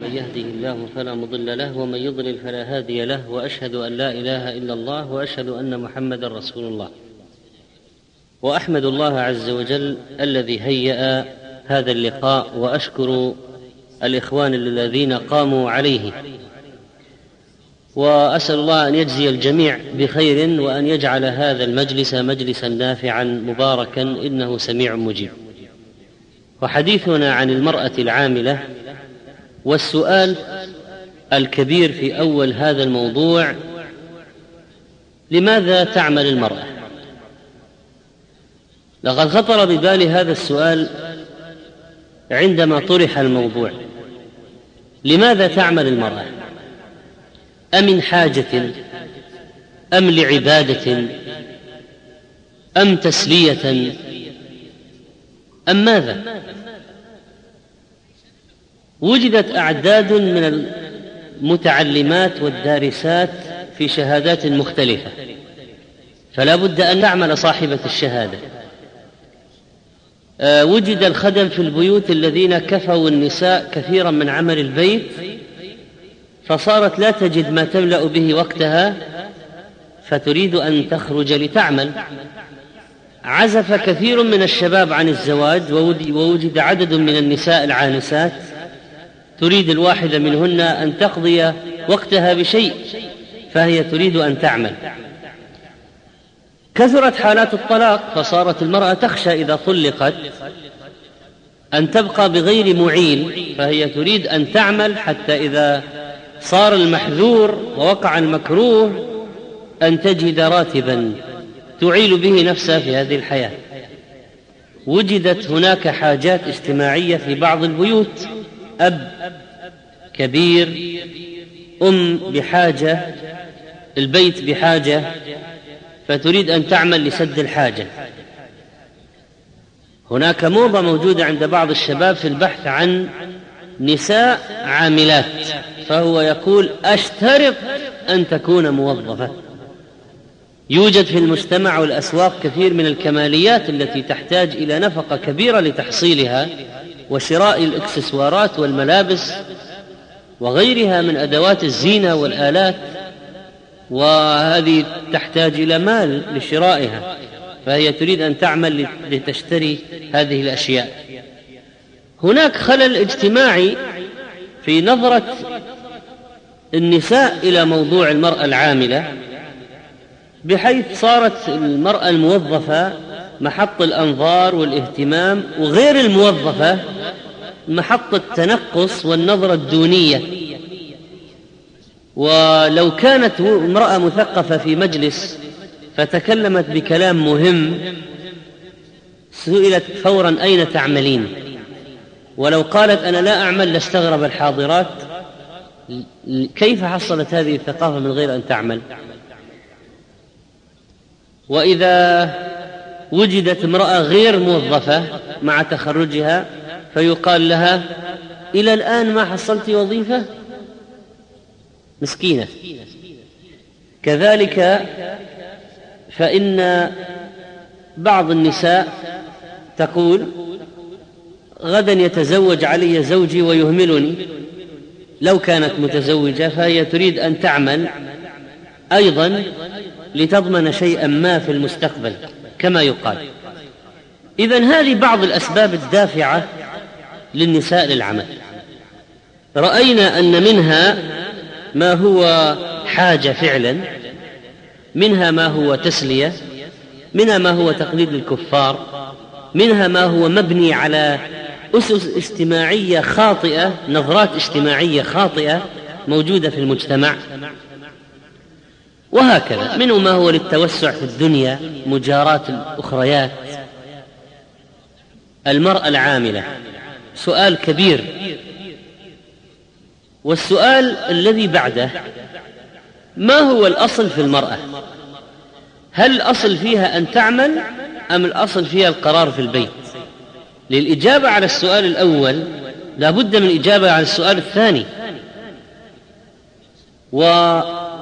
من يهده الله فلا مضل له ومن يضلل فلا هادي له، وأشهد أن لا إله إلا الله وأشهد أن محمدا رسول الله. وأحمد الله عز وجل الذي هيأ هذا اللقاء، وأشكر الإخوان الذين قاموا عليه، وأسأل الله أن يجزي الجميع بخير، وأن يجعل هذا المجلس مجلسا نافعا مباركا إنه سميع مجيب. وحديثنا عن المرأة العاملة، والسؤال الكبير في أول هذا الموضوع: لماذا تعمل المرأة؟ لقد خطر ببالي هذا السؤال عندما طرح الموضوع. لماذا تعمل المرأة؟ أمن حاجة، أم لعبادة، أم تسلية، أم ماذا؟ وجدت أعداد من المتعلمات والدارسات في شهادات مختلفة، فلا بد أن تعمل صاحبة الشهادة. وجد الخدم في البيوت الذين كفوا النساء كثيرا من عمل البيت، فصارت لا تجد ما تملأ به وقتها، فتريد أن تخرج لتعمل. عزف كثير من الشباب عن الزواج، ووجد عدد من النساء العانسات تريد الواحدة منهن أن تقضي وقتها بشيء، فهي تريد أن تعمل. كثرت حالات الطلاق، فصارت المرأة تخشى إذا طلقت أن تبقى بغير معين، فهي تريد أن تعمل حتى إذا صار المحذور ووقع المكروه أن تجد راتبا تعيل به نفسها في هذه الحياة. وجدت هناك حاجات اجتماعية في بعض البيوت، أب كبير، أم بحاجة، البيت بحاجة، فتريد أن تعمل لسد الحاجة. هناك موضة موجودة عند بعض الشباب في البحث عن نساء عاملات، فهو يقول: أشترط أن تكون موظفة. يوجد في المجتمع والأسواق كثير من الكماليات التي تحتاج إلى نفقة كبيرة لتحصيلها، وشراء الإكسسوارات والملابس وغيرها من أدوات الزينة والآلات، وهذه تحتاج إلى مال لشرائها، فهي تريد أن تعمل لتشتري هذه الأشياء. هناك خلل اجتماعي في نظرة النساء إلى موضوع المرأة العاملة، بحيث صارت المرأة الموظفة محط الأنظار والاهتمام، وغير الموظفة محط التنقص والنظرة الدونية. ولو كانت امرأة مثقفة في مجلس فتكلمت بكلام مهم، سئلت فورا: أين تعملين؟ ولو قالت: أنا لا أعمل، لاستغرب الحاضرات. كيف حصلت هذه الثقافة من غير أن تعمل؟ وإذا وجدت امرأة غير موظفة مع تخرجها، فيقال لها: إلى الآن ما حصلت وظيفة؟ مسكينة. كذلك فإن بعض النساء تقول: غدا يتزوج علي زوجي ويهملني. لو كانت متزوجة فهي تريد أن تعمل أيضا لتضمن شيئا ما في المستقبل كما يقال. إذن هذه بعض الأسباب الدافعة للنساء للعمل. رأينا أن منها ما هو حاجة فعلا، منها ما هو تسلية، منها ما هو تقليد الكفار، منها ما هو مبني على أسس اجتماعية خاطئة، نظرات اجتماعية خاطئة موجودة في المجتمع، وهكذا. منه ما هو للتوسع في الدنيا، مجاراة الأخريات. المرأة العاملة سؤال كبير. والسؤال الذي بعده: ما هو الأصل في المرأة؟ هل الأصل فيها أن تعمل، أم الأصل فيها القرار في البيت؟ للإجابة على السؤال الأول لا بد من إجابة على السؤال الثاني، ولا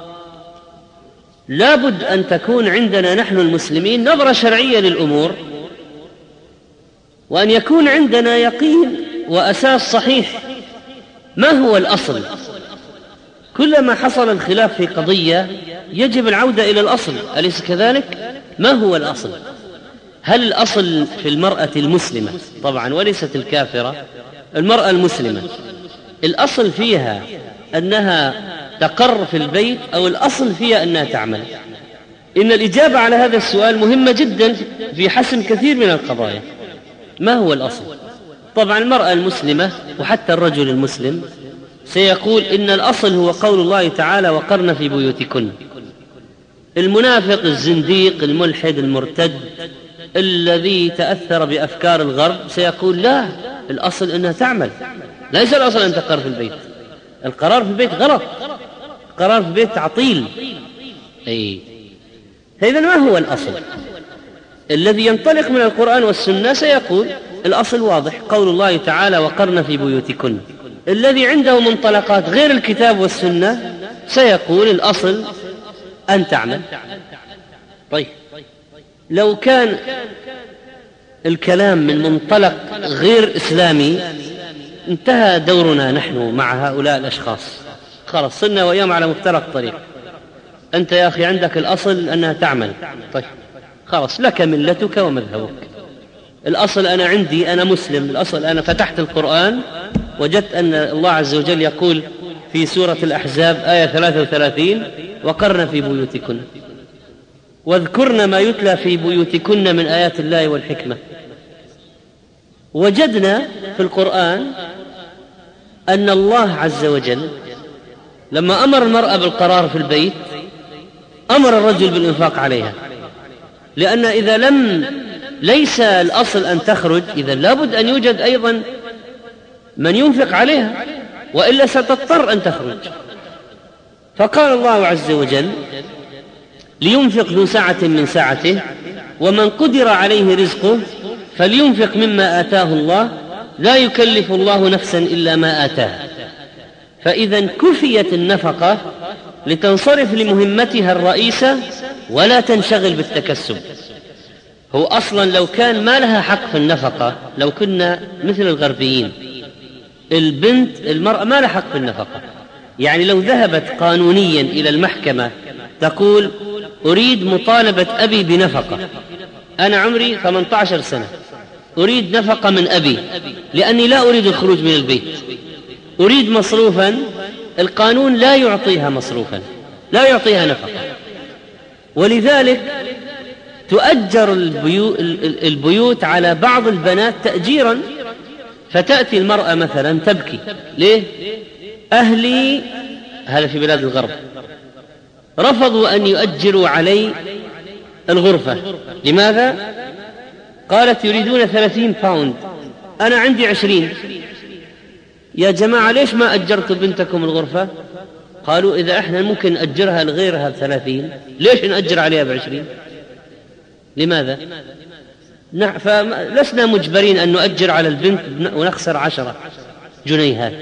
بد أن تكون عندنا نحن المسلمين نظرة شرعية للأمور، وأن يكون عندنا يقين وأساس صحيح ما هو الأصل؟ كلما حصل الخلاف في قضية يجب العودة إلى الأصل، أليس كذلك؟ ما هو الأصل؟ هل الأصل في المرأة المسلمة طبعا وليست الكافرة، المرأة المسلمة الأصل فيها أنها تقر في البيت أو الأصل فيها أنها تعمل؟ إن الإجابة على هذا السؤال مهمة جدا في حسم كثير من القضايا. ما هو الأصل؟ طبعا المرأة المسلمة وحتى الرجل المسلم سيقول إن الأصل هو قول الله تعالى وقرن في بيوتكن. المنافق الزنديق الملحد المرتد الذي تأثر بأفكار الغرب سيقول لا، الأصل أنها تعمل، ليس الأصل أن تقر في البيت. القرار في البيت غلط، القرار في البيت تعطيل. إذن ما هو الأصل؟ الذي ينطلق من القرآن والسنة سيقول الأصل واضح، قول الله تعالى وقرن في بيوتكن. الذي عنده منطلقات غير الكتاب والسنة سيقول الأصل أن تعمل. طيب لو كان الكلام من منطلق غير إسلامي انتهى دورنا نحن مع هؤلاء الأشخاص، خلاص صرنا وياهم على مفترق طريق. أنت يا أخي عندك الأصل أنها تعمل، طيب خلاص لك ملتك ومذهبك. الأصل أنا عندي أنا مسلم، الأصل أنا فتحت القرآن وجدت أن الله عز وجل يقول في سورة الأحزاب آية 33 وقرن في بيوتكن واذكرن ما يتلى في بيوتكن من آيات الله والحكمة. وجدنا في القرآن أن الله عز وجل لما أمر المرأة بالقرار في البيت أمر الرجل بالإنفاق عليها، لأن إذا ليس الأصل أن تخرج إذا لابد أن يوجد أيضا من ينفق عليها، وإلا ستضطر أن تخرج. فقال الله عز وجل لينفق ذو سعة من سعته ومن قدر عليه رزقه فلينفق مما آتاه الله لا يكلف الله نفسا إلا ما آتاها. فإذا كفيت النفقة لتنصرف لمهمتها الرئيسة ولا تنشغل بالتكسب. هو أصلا لو كان ما لها حق في النفقة، لو كنا مثل الغربيين المرأة ما لها حق في النفقة، يعني لو ذهبت قانونيا إلى المحكمة تقول أريد مطالبة أبي بنفقة، أنا عمري 18 سنة أريد نفقة من أبي لأني لا أريد الخروج من البيت، أريد مصروفا، القانون لا يعطيها مصروفا، لا يعطيها نفقة. ولذلك تؤجر البيوت على بعض البنات تأجيرا، فتأتي المرأة مثلا تبكي، ليه؟ أهلي، هذا في بلاد الغرب، رفضوا أن يؤجروا علي الغرفة. لماذا؟ قالت يريدون 30 باوند، أنا عندي 20. يا جماعة ليش ما أجرتوا بنتكم الغرفة؟ قالوا إذا إحنا ممكن نأجرها لغيرها ب30 ليش نأجر عليها ب20؟ لماذا؟ فلسنا مجبرين أن نؤجر على البنت ونخسر 10 جنيهات.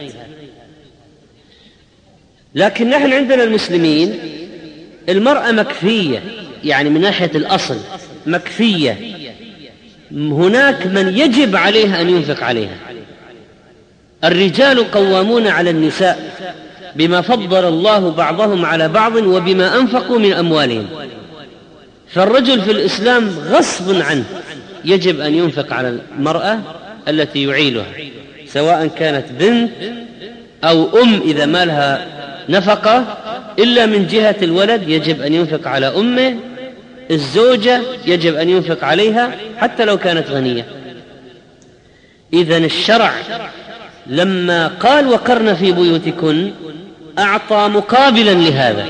لكن نحن عندنا المسلمين المرأة مكفية، يعني من ناحية الأصل مكفية، هناك من يجب عليها أن ينفق عليها. الرجال قوامون على النساء بما فضل الله بعضهم على بعض وبما أنفقوا من أموالهم. فالرجل في الإسلام غصب عنه يجب أن ينفق على المرأة التي يعيلها، سواء كانت بنت أو إذا ما لها نفقة، إلا من جهة الولد يجب أن ينفق على أمه، الزوجة يجب أن ينفق عليها حتى لو كانت غنية. إذن الشرع لما قال وقرن في بيوتكن أعطى مقابلا لهذا،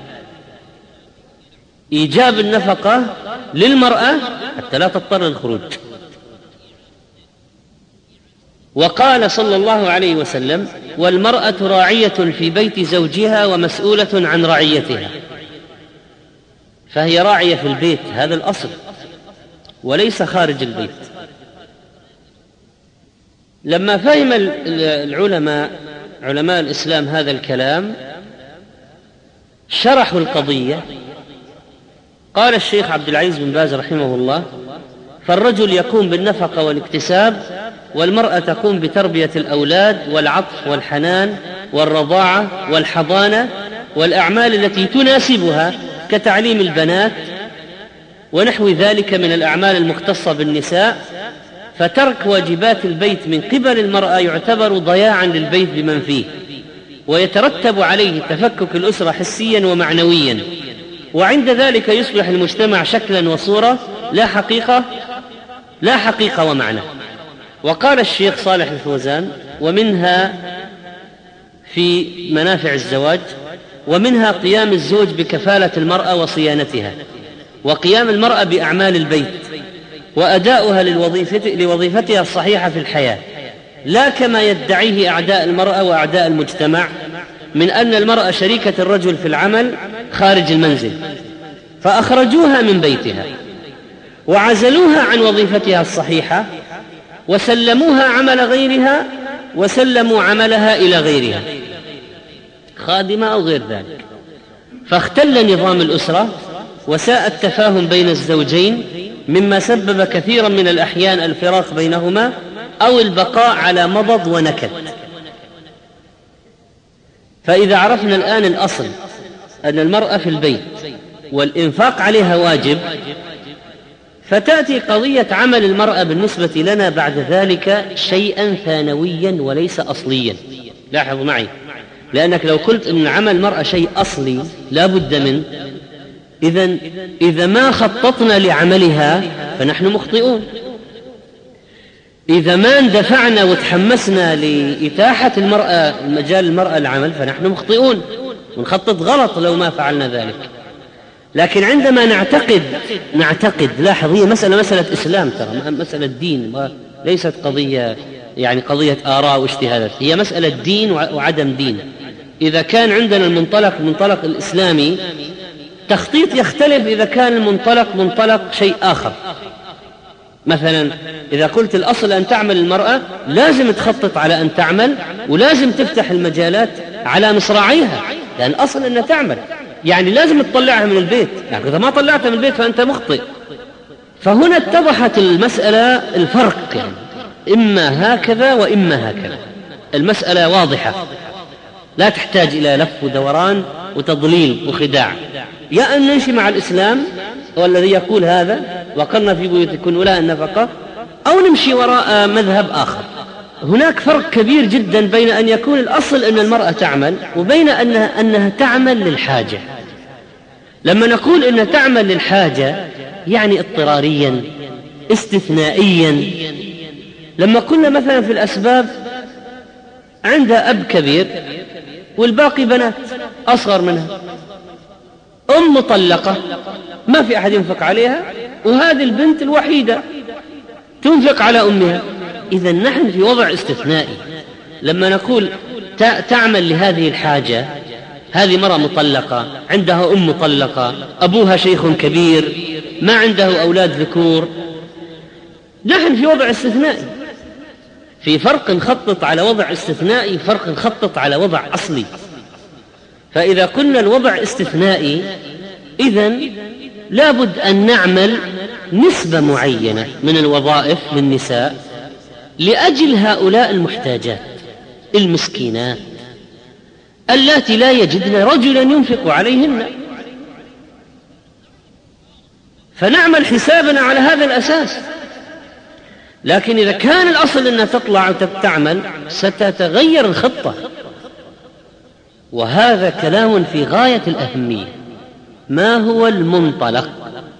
إيجاب النفقة للمرأة حتى لا تضطر للخروج. وقال صلى الله عليه وسلم والمرأة راعية في بيت زوجها ومسؤولة عن رعيتها، فهي راعية في البيت، هذا الأصل، وليس خارج البيت. لما فهم علماء الإسلام هذا الكلام شرحوا القضية. قال الشيخ عبد العزيز بن باز رحمه الله فالرجل يقوم بالنفقة والاكتساب والمرأة تقوم بتربية الأولاد والعطف والحنان والرضاعة والحضانة والأعمال التي تناسبها كتعليم البنات ونحو ذلك من الأعمال المختصة بالنساء. فترك واجبات البيت من قبل المرأة يعتبر ضياعا للبيت بمن فيه، ويترتب عليه تفكك الأسرة حسيا ومعنويا، وعند ذلك يصبح المجتمع شكلا وصورة لا حقيقة ومعنى. وقال الشيخ صالح الفوزان: ومنها في منافع الزواج، ومنها قيام الزوج بكفالة المرأة وصيانتها، وقيام المرأة بأعمال البيت، وأداؤها لوظيفتها الصحيحة في الحياة، لا كما يدعيه أعداء المرأة وأعداء المجتمع من أن المرأة شريكة الرجل في العمل خارج المنزل، فأخرجوها من بيتها وعزلوها عن وظيفتها الصحيحة وسلموها عمل غيرها، وسلموا عملها إلى غيرها خادمة أو غير ذلك، فاختل نظام الأسرة وساء التفاهم بين الزوجين، مما سبب كثيرا من الأحيان الفراق بينهما أو البقاء على مضض ونكد. فإذا عرفنا الآن الأصل أن المرأة في البيت والإنفاق عليها واجب، فتأتي قضية عمل المرأة بالنسبة لنا بعد ذلك شيئا ثانويا وليس أصليا. لاحظوا معي، لأنك لو قلت أن عمل المرأة شيء أصلي لا بد منه، إذا ما خططنا لعملها فنحن مخطئون. إذا ما اندفعنا وتحمسنا لإتاحة مجال المرأة العمل فنحن مخطئون ونخطط غلط لو ما فعلنا ذلك. لكن عندما نعتقد لاحظ، هي مسألة إسلام، ترى مسألة دين، ليست قضية آراء واجتهادات، هي مسألة دين وعدم دين. إذا كان عندنا المنطلق الإسلامي، تخطيط يختلف إذا كان منطلق شيء آخر. مثلا إذا قلت الأصل أن تعمل المرأة، لازم تخطط على أن تعمل، ولازم تفتح المجالات على مصراعيها، لأن الأصل أنها تعمل، يعني لازم تطلعها من البيت، يعني إذا ما طلعتها من البيت فأنت مخطئ. فهنا اتضحت المسألة الفرق، يعني إما هكذا وإما هكذا. المسألة واضحة لا تحتاج إلى لف ودوران وتضليل وخداع. يا أن نمشي مع الإسلام والذي يقول هذا وقرنا في بيوتكن ولا النفقة، أو نمشي وراء مذهب آخر. هناك فرق كبير جدا بين أن يكون الأصل أن المرأة تعمل وبين أنها تعمل للحاجة. لما نقول أنها تعمل للحاجة يعني اضطراريا استثنائيا. لما قلنا مثلا في الأسباب عندها أب كبير والباقي بنات أصغر منها، أم مطلقة ما في أحد ينفق عليها، وهذه البنت الوحيدة تنفق على أمها. إذا نحن في وضع استثنائي. لما نقول تعمل لهذه الحاجة، هذه مرأة مطلقة عندها أم مطلقة، أبوها شيخ كبير، ما عنده أولاد ذكور، نحن في وضع استثنائي. في فرق نخطط على وضع استثنائي، فرق نخطط على وضع أصلي. فإذا قلنا الوضع استثنائي، إذن لابد أن نعمل نسبة معينة من الوظائف للنساء لأجل هؤلاء المحتاجات المسكينات اللاتي لا يجدن رجلا ينفق عليهن، فنعمل حسابنا على هذا الأساس. لكن إذا كان الأصل أنها تطلع وتعمل ستتغير الخطة، وهذا كلام في غاية الأهمية. ما هو المنطلق؟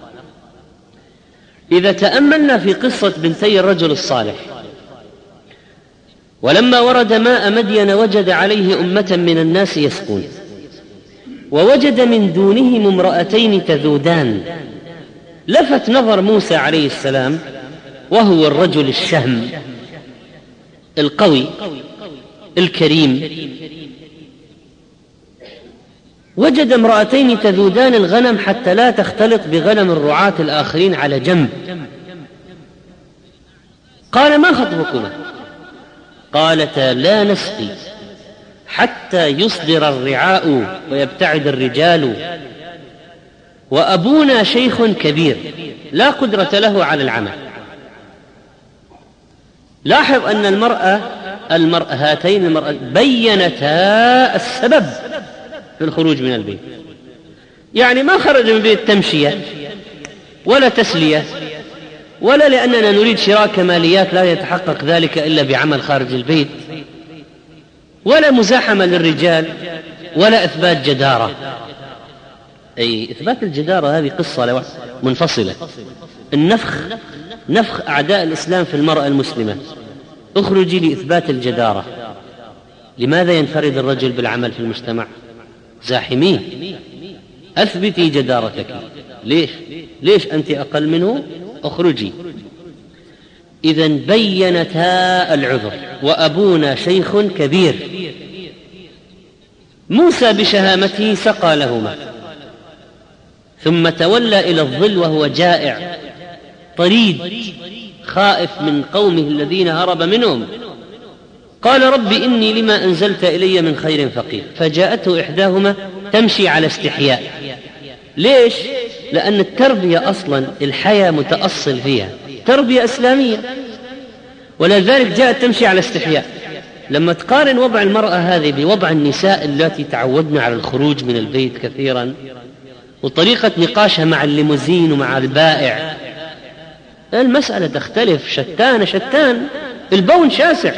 إذا تأملنا في قصة بنتي الرجل الصالح، ولما ورد ماء مدين وجد عليه أمة من الناس يسقون، ووجد من دونهم امرأتين تذودان. لفت نظر موسى عليه السلام، وهو الرجل الشهم القوي الكريم، وجد امرأتين تذودان الغنم حتى لا تختلط بغنم الرعاة الآخرين على جنب. قال: ما خطبكما؟ قالتا: لا نسقي حتى يصدر الرعاء ويبتعد الرجال، وأبونا شيخ كبير لا قدرة له على العمل. لاحظ أن هاتين المرأة بيّنتا السبب في الخروج من البيت، يعني ما خرج من البيت تمشية ولا تسلية ولا لأننا نريد شراء كماليات لا يتحقق ذلك إلا بعمل خارج البيت، ولا مزاحمة للرجال، ولا إثبات جدارة. أي إثبات الجدارة هذه قصة منفصلة. نفخ أعداء الإسلام في المرأة المسلمة، اخرجي لإثبات الجدارة. لماذا ينفرد الرجل بالعمل في المجتمع؟ زاحمين، أثبتي جدارتك. ليش أنت أقل منه؟ اخرجي. إذن بيّنتا العذر. وأبونا شيخ كبير. موسى بشهامته سقى لهما، ثم تولى إلى الظل وهو جائع طريد خائف من قومه الذين هرب منهم. قال رب إني لما أنزلت إلي من خير فقير. فجاءته إحداهما تمشي على استحياء. ليش؟ لأن التربية أصلا الحياة متأصل فيها تربية إسلامية، ولذلك جاءت تمشي على استحياء. لما تقارن وضع المرأة هذه بوضع النساء التي تعودنا على الخروج من البيت كثيرا، وطريقة نقاشها مع الليموزين ومع البائع، المسألة تختلف. شتان البون شاسع.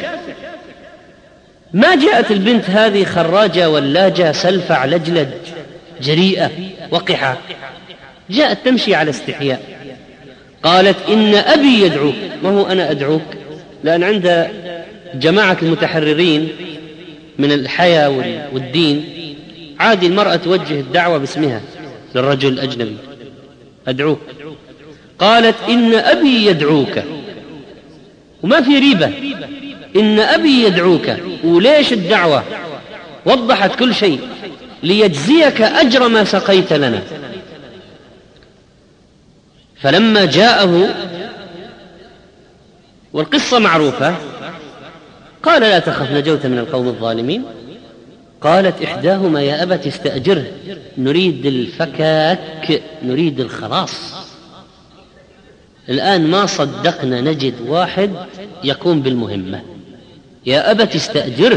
ما جاءت البنت هذه خراجة ولاجة سلفع لجلج جريئة وقحة، جاءت تمشي على استحياء. قالت إن أبي يدعوك. ما هو أنا أدعوك؟ لأن عند جماعة المتحررين من الحياة والدين عادي المرأة توجه الدعوة باسمها للرجل الأجنبي، أدعوك. قالت إن أبي يدعوك، وما في ريبة، إن أبي يدعوك. وليش الدعوة؟ وضحت كل شيء، ليجزيك أجر ما سقيت لنا. فلما جاءه، والقصة معروفة، قال لا تخف نجوت من القوم الظالمين. قالت إحداهما يا أبت استأجره نريد الفكاك، نريد الخلاص. الآن ما صدقنا نجد واحد يقوم بالمهمة. يا أبت استأجره.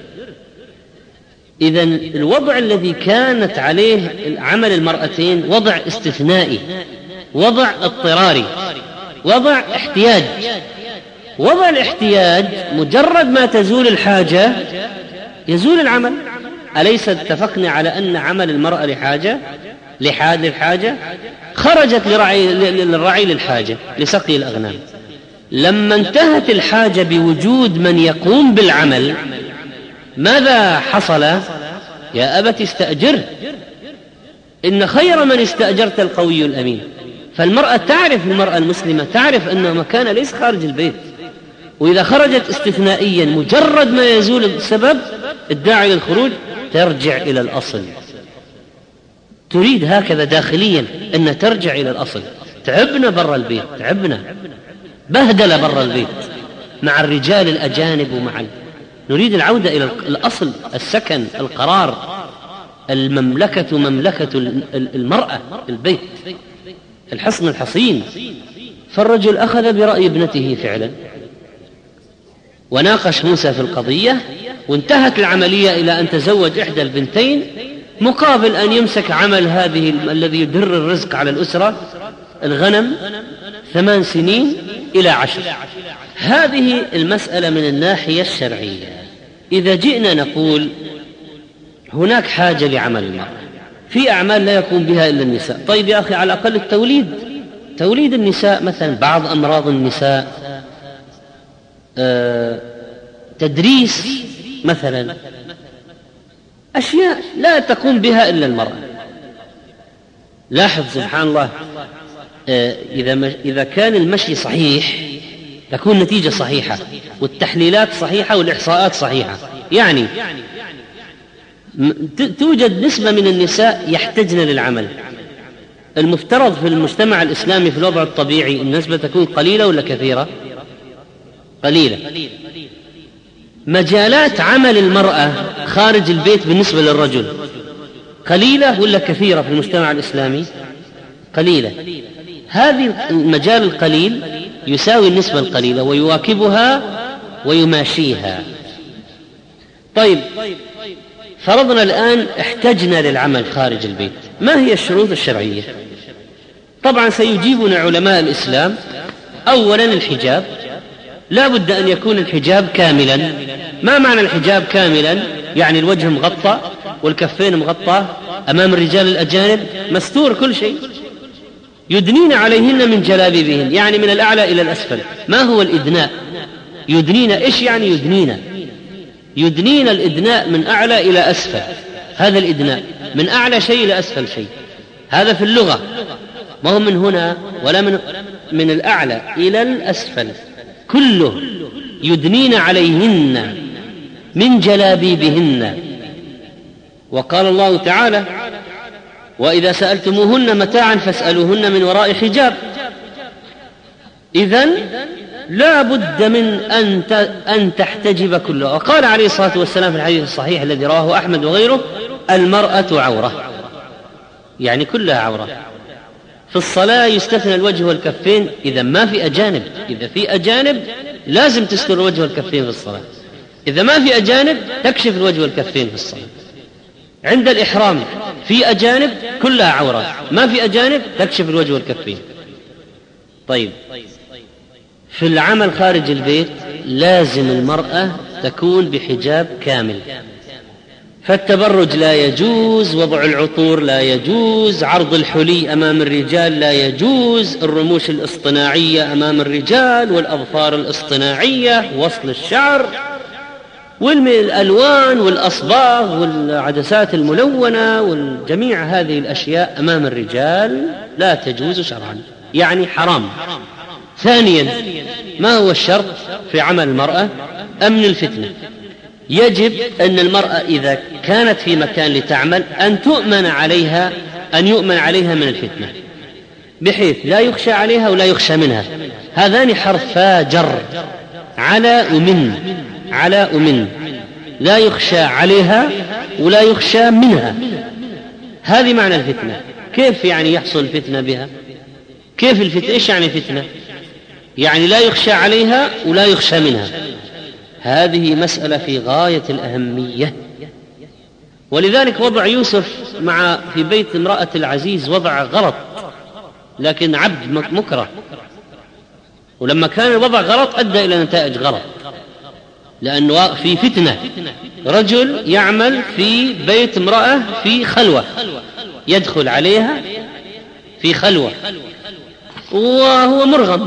إذن الوضع الذي كانت عليه عمل المرأتين وضع استثنائي، وضع اضطراري، وضع احتياج. وضع الاحتياج مجرد ما تزول الحاجة يزول العمل. أليس اتفقنا على أن عمل المرأة للحاجة؟ خرجت للرعي للحاجة لسقي الأغنام. لما انتهت الحاجة بوجود من يقوم بالعمل، ماذا حصل؟ يا أبت استأجره إن خير من استأجرت القوي الأمين. فالمرأة تعرف، المرأة المسلمة تعرف أن مكان ليس خارج البيت، وإذا خرجت استثنائيا مجرد ما يزول السبب الداعي للخروج ترجع إلى الأصل. تريد هكذا داخليا أن ترجع إلى الأصل. تعبنا برا البيت، تعبنا بهدلة برا البيت مع الرجال الأجانب نريد العودة إلى الأصل، السكن، القرار. المملكة مملكة المرأة، البيت، الحصن الحصين. فالرجل أخذ برأي ابنته فعلا، وناقش موسى في القضية، وانتهت العملية إلى أن تزوج إحدى البنتين مقابل أن يمسك عمل هذه الذي يدر الرزق على الأسرة، الغنم، 8 سنين إلى 10. هذه المسألة من الناحية الشرعية. إذا جئنا نقول هناك حاجة لعمل المرأة في أعمال لا يقوم بها إلا النساء، طيب يا أخي على الأقل توليد النساء مثلا، بعض أمراض النساء، تدريس مثلا، أشياء لا تقوم بها إلا المرأة. لاحظ سبحان الله، إذا كان المشي صحيح تكون النتيجة صحيحة، والتحليلات صحيحة، والإحصاءات صحيحة. يعني توجد نسبة من النساء يحتجن للعمل. المفترض في المجتمع الإسلامي في الوضع الطبيعي النسبة تكون قليلة ولا كثيرة؟ قليلة. مجالات عمل المرأة خارج البيت بالنسبة للرجل قليلة ولا كثيرة في المجتمع الإسلامي؟ قليلة. هذه المجال القليل يساوي النسبة القليلة ويواكبها ويماشيها. طيب، فرضنا الآن احتجنا للعمل خارج البيت، ما هي الشروط الشرعية؟ طبعا سيجيبنا علماء الإسلام. أولا الحجاب، لا بد أن يكون الحجاب كاملا. ما معنى الحجاب كاملا؟ يعني الوجه مغطى والكفين مغطى، أمام الرجال الأجانب مستور كل شيء، يدنين عليهن من جلابيبهن، يعني من الأعلى إلى الأسفل. ما هو الإدناء؟ يدنين إيش يعني يدنين؟ يدنين الإدناء من أعلى إلى أسفل، هذا الإدناء من أعلى شيء إلى أسفل شيء، هذا في اللغة، ما هو من هنا ولا من الأعلى إلى الأسفل، كله يدنين عليهن من جلابيبهن. وقال الله تعالى: وإذا سألتموهن متاعا فاسألوهن من وراء حجاب. إذن لا بد من أن تحتجب كلها. وقال عليه الصلاة والسلام في الحديث الصحيح الذي رواه أحمد وغيره: المرأة عورة، يعني كلها عورة. في الصلاة يستثنى الوجه والكفين إذا ما في أجانب. إذا في أجانب لازم تستر الوجه والكفين في الصلاة، إذا ما في أجانب تكشف الوجه والكفين في الصلاة. عند الإحرام في أجانب كلها عورة، ما في أجانب تكشف الوجه والكفين. طيب، في العمل خارج البيت لازم المرأة تكون بحجاب كامل، فالتبرج لا يجوز، وضع العطور لا يجوز، عرض الحلي أمام الرجال لا يجوز، الرموش الاصطناعية أمام الرجال، والأظفار الاصطناعية، وصل الشعر، والألوان والأصباغ والعدسات الملونة والجميع هذه الأشياء أمام الرجال لا تجوز شرعا، يعني حرام. ثانيا، ما هو الشرط في عمل المرأة؟ أمن الفتنة. يجب أن المرأة إذا كانت في مكان لتعمل أن يؤمن عليها من الفتنة، بحيث لا يخشى عليها ولا يخشى منها. هذان حرفا جر، على ومن، لا يخشى عليها ولا يخشى منها. هذه معنى الفتنة. كيف يعني يحصل فتنة بها؟ كيف الفتنة؟ إيش يعني فتنة؟ يعني لا يخشى عليها ولا يخشى منها. هذه مسألة في غاية الأهمية. ولذلك وضع يوسف في بيت امرأة العزيز وضع غلط، لكن عبد مكره، ولما كان الوضع غلط أدى إلى نتائج غلط، لأنه في فتنة. رجل يعمل في بيت امرأة في خلوة، يدخل عليها في خلوة وهو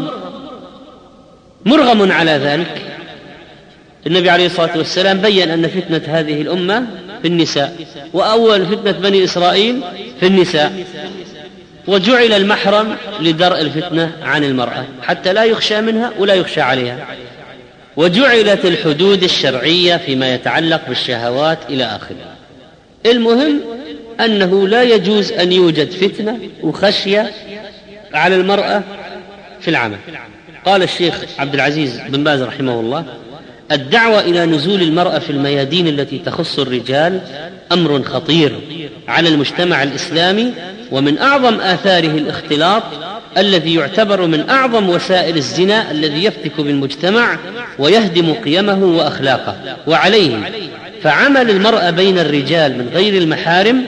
مرغم على ذلك. النبي عليه الصلاة والسلام بيّن أن فتنة هذه الأمة في النساء، وأول فتنة بني إسرائيل في النساء، وجعل المحرم لدرء الفتنة عن المرأة حتى لا يخشى منها ولا يخشى عليها، وجعلت الحدود الشرعية فيما يتعلق بالشهوات إلى آخره. المهم أنه لا يجوز أن يوجد فتنة وخشية على المرأة في العمل. قال الشيخ عبد العزيز بن باز رحمه الله: الدعوة إلى نزول المرأة في الميادين التي تخص الرجال أمر خطير على المجتمع الإسلامي، ومن أعظم آثاره الاختلاط الذي يعتبر من أعظم وسائل الزنا الذي يفتك بالمجتمع ويهدم قيمه وأخلاقه. وعليه فعمل المرأة بين الرجال من غير المحارم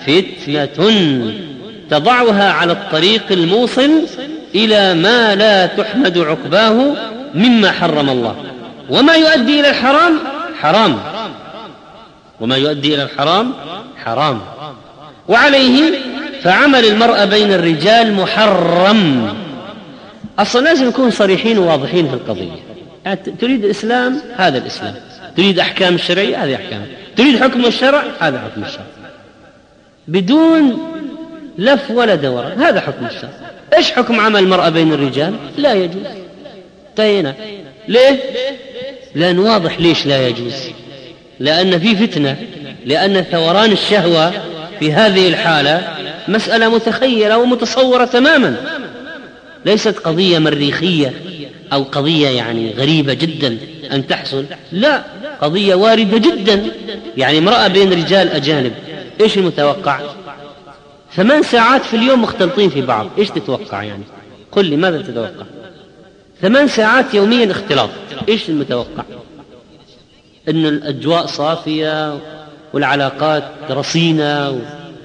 فتنة تضعها على الطريق الموصل إلى ما لا تحمد عقباه مما حرم الله، وما يؤدي إلى الحرام حرام، وما يؤدي إلى الحرام حرام. وعليه فعمل المرأة بين الرجال محرم. أصلا لازم نكون صريحين وواضحين في القضية. تريد الإسلام، هذا الإسلام. تريد أحكام الشرعية، هذه أحكام. تريد حكم الشرع، هذا حكم الشرع، بدون لف ولا دوران. هذا حكم الشرع. إيش حكم عمل المرأة بين الرجال؟ لا يجوز. انتهينا. ليه؟ لأن واضح ليش لا يجوز، لأن في فتنة، لأن ثوران الشهوة في هذه الحالة مسألة متخيلة ومتصورة تماما، ليست قضية مريخية أو قضية يعني غريبة جدا أن تحصل، لا، قضية واردة جدا. يعني امرأة بين رجال أجانب، إيش المتوقع؟ 8 ساعات في اليوم مختلطين في بعض، إيش تتوقع يعني؟ قل لي ماذا تتوقع؟ 8 ساعات يوميا اختلاط. إيش المتوقع؟ إنه الأجواء صافية والعلاقات رصينة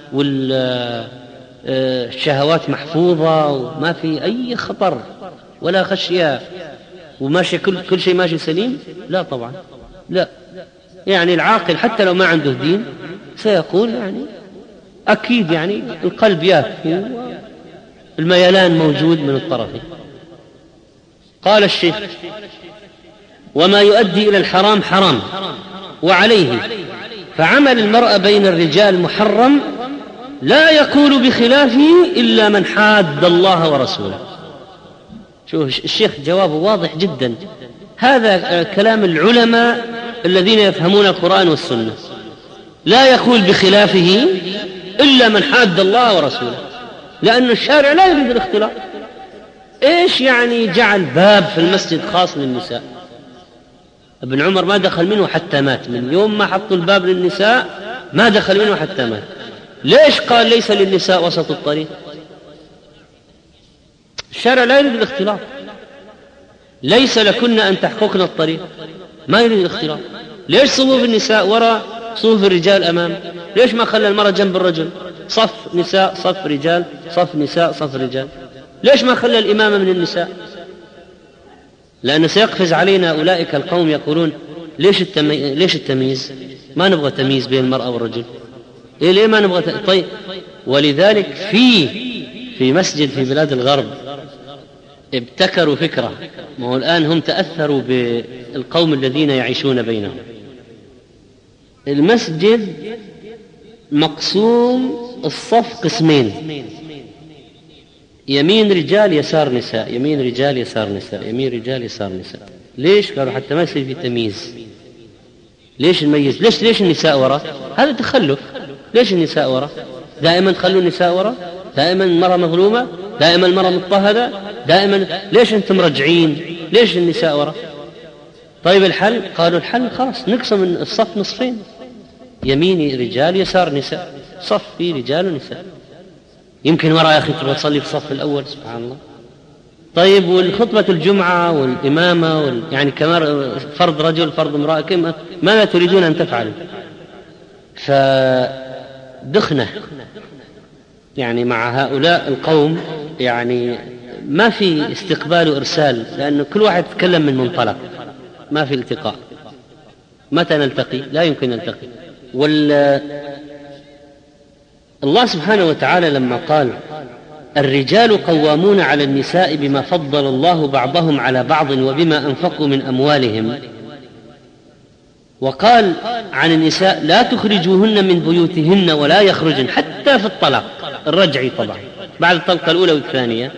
والشهوات محفوظة وما في أي خطر ولا خشية وماشي كل شيء ماشي سليم؟ لا طبعا، لا. يعني العاقل حتى لو ما عنده دين سيقول يعني أكيد يعني القلب يهفو، الميلان موجود من الطرفين. قال الشيخ: وما يؤدي إلى الحرام حرام وعليه، فعمل المرأة بين الرجال محرم لا يقول بخلافه إلا من حاد الله ورسوله. شوف الشيخ جوابه واضح جدا. هذا كلام العلماء الذين يفهمون القرآن والسنة. لا يقول بخلافه إلا من حاد الله ورسوله، لأن الشارع لا يريد الاختلاط. إيش يعني جعل باب في المسجد خاص للنساء؟ ابن عمر ما دخل منه حتى مات، من يوم ما حطوا الباب للنساء ما دخل منه حتى مات. ليش قال ليس للنساء وسط الطريق؟ الشارع لا يريد الاختلاط. ليس لكن أن تحققن الطريق، ما يريد الاختلاط. ليش صفوف النساء وراء صفوف الرجال أمام؟ ليش ما خلى المرأة جنب الرجل؟ صف نساء صف رجال، صف نساء صف رجال. ليش ما خلى الإمامة من النساء؟ لأنه سيقفز علينا أولئك القوم يقولون ليش التمييز؟ ما نبغى تمييز بين المرأة والرجل. ليه ما نبغى طيب. ولذلك في مسجد في بلاد الغرب ابتكروا فكرة، ما هو الآن هم تأثروا بالقوم الذين يعيشون بينهم. المسجد مقسوم الصف قسمين، يمين رجال يسار نساء، يمين رجال يسار نساء، يمين رجال يسار نساء. ليش؟ قالوا حتى ما يصير في تمييز. ليش نميز؟ ليش النساء وراء؟ هذا تخلف. ليش النساء وراء؟ دائما تخلوا النساء وراء، دائما المرأة مظلومة، دائما المرأة مضطهدة، دائما. ليش أنتم رجعين؟ ليش النساء وراء؟ طيب الحل؟ قالوا الحل خلاص نقسم الصف نصفين، يمين رجال يسار نساء، صف فيه رجال ونساء. يمكن وراء يا أخي تبغى تصلي في الصف الأول، سبحان الله. طيب والخطبة الجمعة والإمامة يعني كمان فرض رجل فرض امرأة، ماذا تريدون أن تفعلوا؟ فدخنة يعني مع هؤلاء القوم، يعني ما في استقبال وإرسال، لأن كل واحد يتكلم من منطلق، ما في التقاء. متى نلتقي؟ لا يمكن نلتقي. الله سبحانه وتعالى لما قال الرجال قوامون على النساء بما فضل الله بعضهم على بعض وبما أنفقوا من أموالهم، وقال عن النساء لا تخرجوهن من بيوتهن ولا يخرجن حتى في الطلاق الرجعي طبعا بعد الطلقة الأولى والثانية.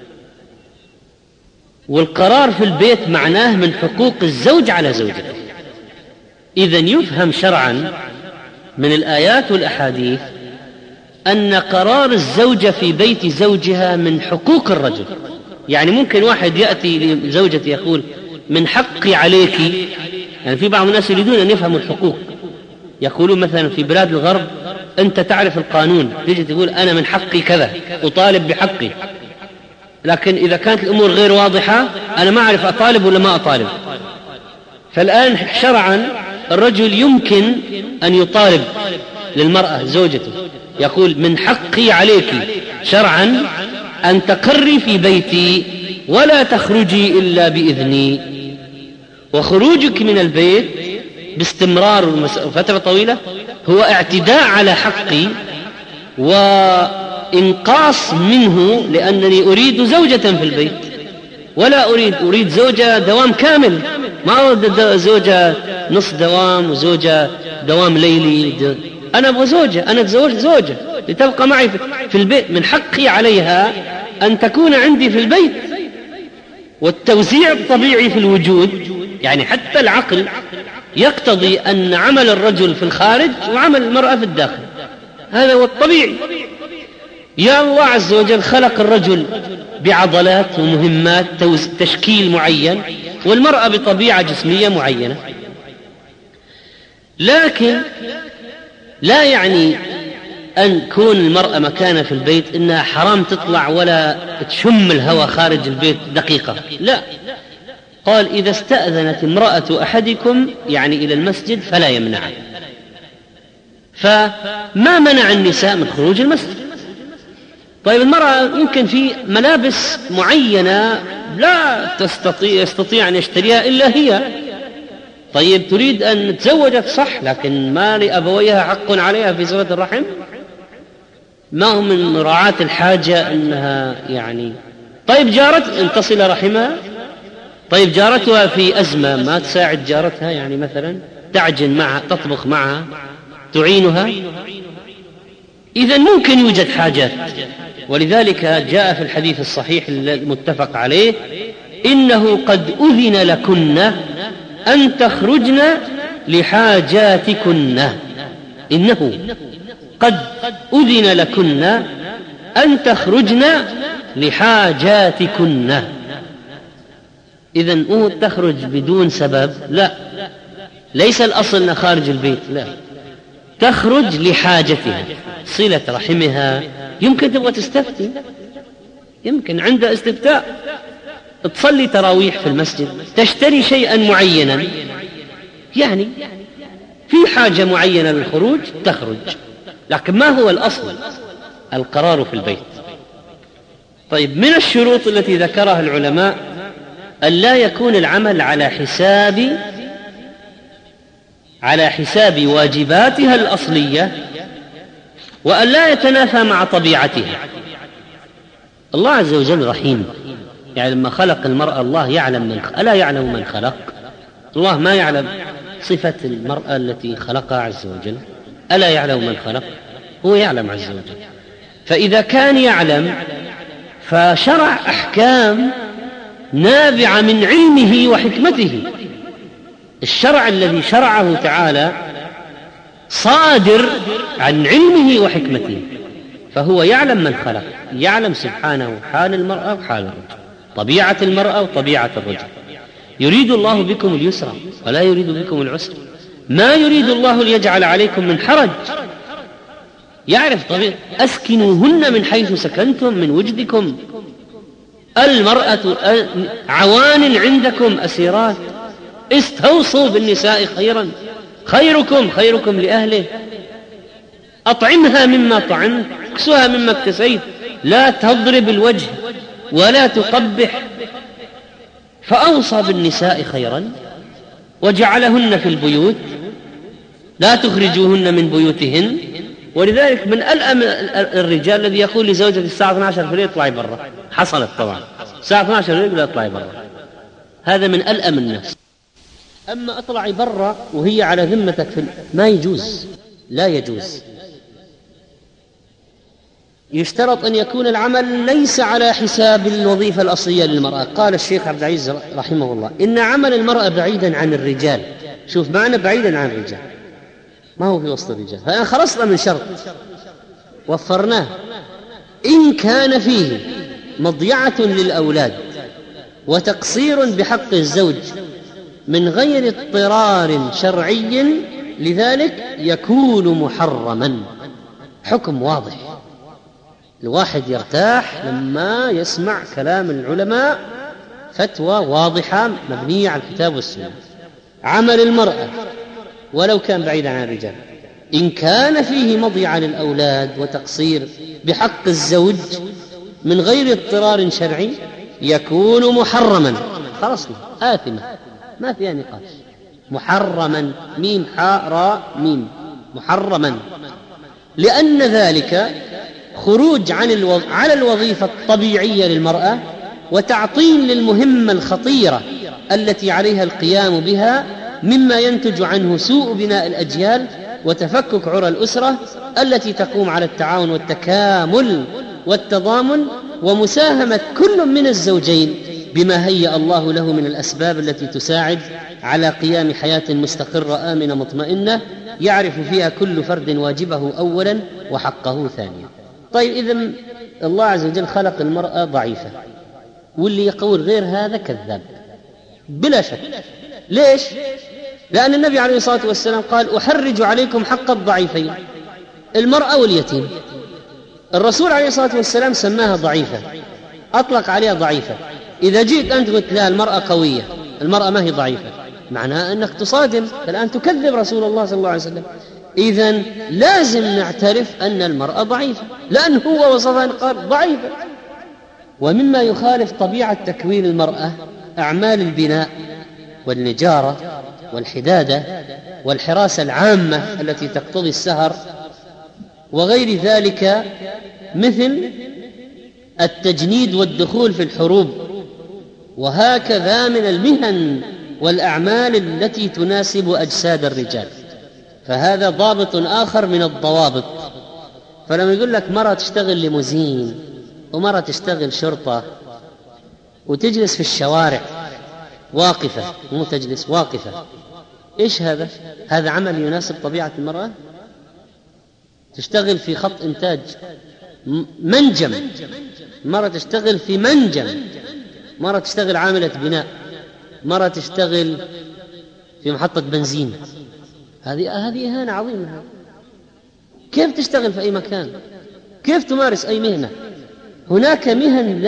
والقرار في البيت معناه من حقوق الزوج على زوجته. إذن يفهم شرعا من الآيات والأحاديث أن قرار الزوجة في بيت زوجها من حقوق الرجل. يعني ممكن واحد يأتي لزوجته يقول من حقي عليك، يعني في بعض الناس يريدون أن يفهموا الحقوق، يقولون مثلا في بلاد الغرب أنت تعرف القانون، تيجي تقول أنا من حقي كذا أطالب بحقي، لكن إذا كانت الأمور غير واضحة أنا ما أعرف أطالب ولا ما أطالب. فالآن شرعا الرجل يمكن أن يطالب للمرأة زوجته، يقول من حقي عليك شرعا أن تقري في بيتي ولا تخرجي إلا بإذني، وخروجك من البيت باستمرار فترة طويلة هو اعتداء على حقي وإنقاص منه، لأنني أريد زوجة في البيت ولا أريد زوجة دوام كامل، ما أريد زوجة نص دوام وزوجة دوام ليلي. أنا أبغى زوجة، أنا أتزوج زوجة لتبقى معي في البيت، من حقي عليها أن تكون عندي في البيت. والتوزيع الطبيعي في الوجود يعني حتى العقل يقتضي أن عمل الرجل في الخارج وعمل المرأة في الداخل، هذا هو الطبيعي. يا الله عز وجل خلق الرجل بعضلات ومهمات تشكيل معين، والمرأة بطبيعة جسمية معينة، لكن لا يعني أن كون المرأة مكانها في البيت إنها حرام تطلع ولا تشم الهواء خارج البيت دقيقة، لا. قال إذا استأذنت امرأة أحدكم يعني إلى المسجد فلا يمنعها. فما منع النساء من خروج المسجد. طيب المرأة يمكن في ملابس معينة لا يستطيع أن يشتريها إلا هي، طيب تريد أن تزوجت صح، لكن ما لأبويها حق عليها في صلة الرحم؟ ما هو من مراعاة الحاجة أنها يعني طيب جارت أن تصل رحمها، طيب جارتها في أزمة ما تساعد جارتها، يعني مثلا تعجن معها تطبخ معها تعينها، إذن ممكن يوجد حاجات. ولذلك جاء في الحديث الصحيح المتفق عليه إنه قد أذن لكن أن تخرجن لحاجاتكن، إنه قد أذن لكن أن تخرجن لحاجاتكن. إذن تخرج بدون سبب؟ لا، ليس الأصل أنها خارج البيت، لا، تخرج لحاجتها، صلة رحمها، يمكن تبغى تستفتي، يمكن عندها استفتاء، تصلي تراويح في المسجد، تشتري شيئا معينا، يعني في حاجة معينة للخروج تخرج، لكن ما هو الأصل؟ القرار في البيت. طيب من الشروط التي ذكرها العلماء أن لا يكون العمل على حساب واجباتها الأصلية، وأن لا يتنافى مع طبيعتها. الله عز وجل رحيم، يعني لما خلق المرأة الله يعلم ألا يعلم من خلق؟ الله ما يعلم صفة المرأة التي خلقها عز وجل؟ ألا يعلم من خلق؟ هو يعلم عز وجل. فإذا كان يعلم فشرع أحكام نابعة من علمه وحكمته. الشرع الذي شرعه تعالى صادر عن علمه وحكمته، فهو يعلم من خلق، يعلم سبحانه حال المرأة وحال الرجل، طبيعة المرأة وطبيعة الرجل. يريد الله بكم اليسر ولا يريد بكم العسر، ما يريد الله ليجعل عليكم من حرج، يعرف طبيعة. أسكنوهن من حيث سكنتم من وجدكم، المرأة عوان عندكم أسيرات، استوصوا بالنساء خيرا، خيركم لأهله، أطعمها مما طعمت، اكسها مما اكتسيت، لا تضرب الوجه ولا تقبح. فأوصى بالنساء خيرا وجعلهن في البيوت، لا تخرجوهن من بيوتهن. ولذلك من ألأم الرجال الذي يقول لزوجته الساعة 12 في الليل اطلعي برا، حصلت طبعا الساعة 12 في الليل اطلعي برا، هذا من ألأم الناس. أما اطلعي برا وهي على ذمتك ما يجوز، لا يجوز. يشترط أن يكون العمل ليس على حساب الوظيفة الأصلية للمرأة. قال الشيخ عبد العزيز رحمه الله إن عمل المرأة بعيدا عن الرجال، شوف معنى بعيدا عن الرجال، ما هو في وسط الرجال، فأنا خلصنا من شرط وفرناه، إن كان فيه مضيعة للأولاد وتقصير بحق الزوج من غير اضطرار شرعي لذلك يكون محرما. حكم واضح، الواحد يرتاح لما يسمع كلام العلماء، فتوى واضحة مبنية على الكتاب والسنة. عمل المرأة ولو كان بعيدا عن الرجال إن كان فيه مضيعة للأولاد وتقصير بحق الزوج من غير اضطرار شرعي يكون محرما. خلصنا، آثمة، ما فيها نقاش، محرما، ميم حاء راء ميم، محرما، لأن ذلك خروج على الوظيفة الطبيعية للمرأة وتعطيل للمهمة الخطيرة التي عليها القيام بها، مما ينتج عنه سوء بناء الأجيال وتفكك عرى الأسرة التي تقوم على التعاون والتكامل والتضامن، ومساهمة كل من الزوجين بما هيأ الله له من الأسباب التي تساعد على قيام حياة مستقرة آمنة مطمئنة يعرف فيها كل فرد واجبه أولا وحقه ثانيا. طيب إذن الله عز وجل خلق المرأة ضعيفة، واللي يقول غير هذا كذاب بلا شك. ليش؟ لأن النبي عليه الصلاة والسلام قال أحرج عليكم حق الضعيفين، المرأة واليتيم. الرسول عليه الصلاة والسلام سماها ضعيفة، أطلق عليها ضعيفة. إذا جئت أنت قلت لا المرأة قوية، المرأة ما هي ضعيفة، معناها أنك تصادم، الآن تكذب رسول الله صلى الله عليه وسلم. إذن لازم نعترف أن المرأة ضعيفة، لأن هو وصفها قال ضعيفة. ومما يخالف طبيعة تكوين المرأة أعمال البناء والنجارة والحدادة والحراسة العامة التي تقتضي السهر وغير ذلك، مثل التجنيد والدخول في الحروب، وهكذا من المهن والأعمال التي تناسب أجساد الرجال. فهذا ضابط آخر من الضوابط. فلما يقول لك مرة تشتغل ليموزين ومرة تشتغل شرطة وتجلس في الشوارع واقفة، مو تجلس واقفة، إيش هذا؟ هذا عمل يناسب طبيعة المرأة؟ تشتغل في خط إنتاج منجم، مرة تشتغل في منجم، مرة تشتغل عاملة بناء، مرة تشتغل في محطة بنزين. هذه إهانة عظيمة. كيف تشتغل في أي مكان؟ كيف تمارس أي مهنة؟ هناك مهن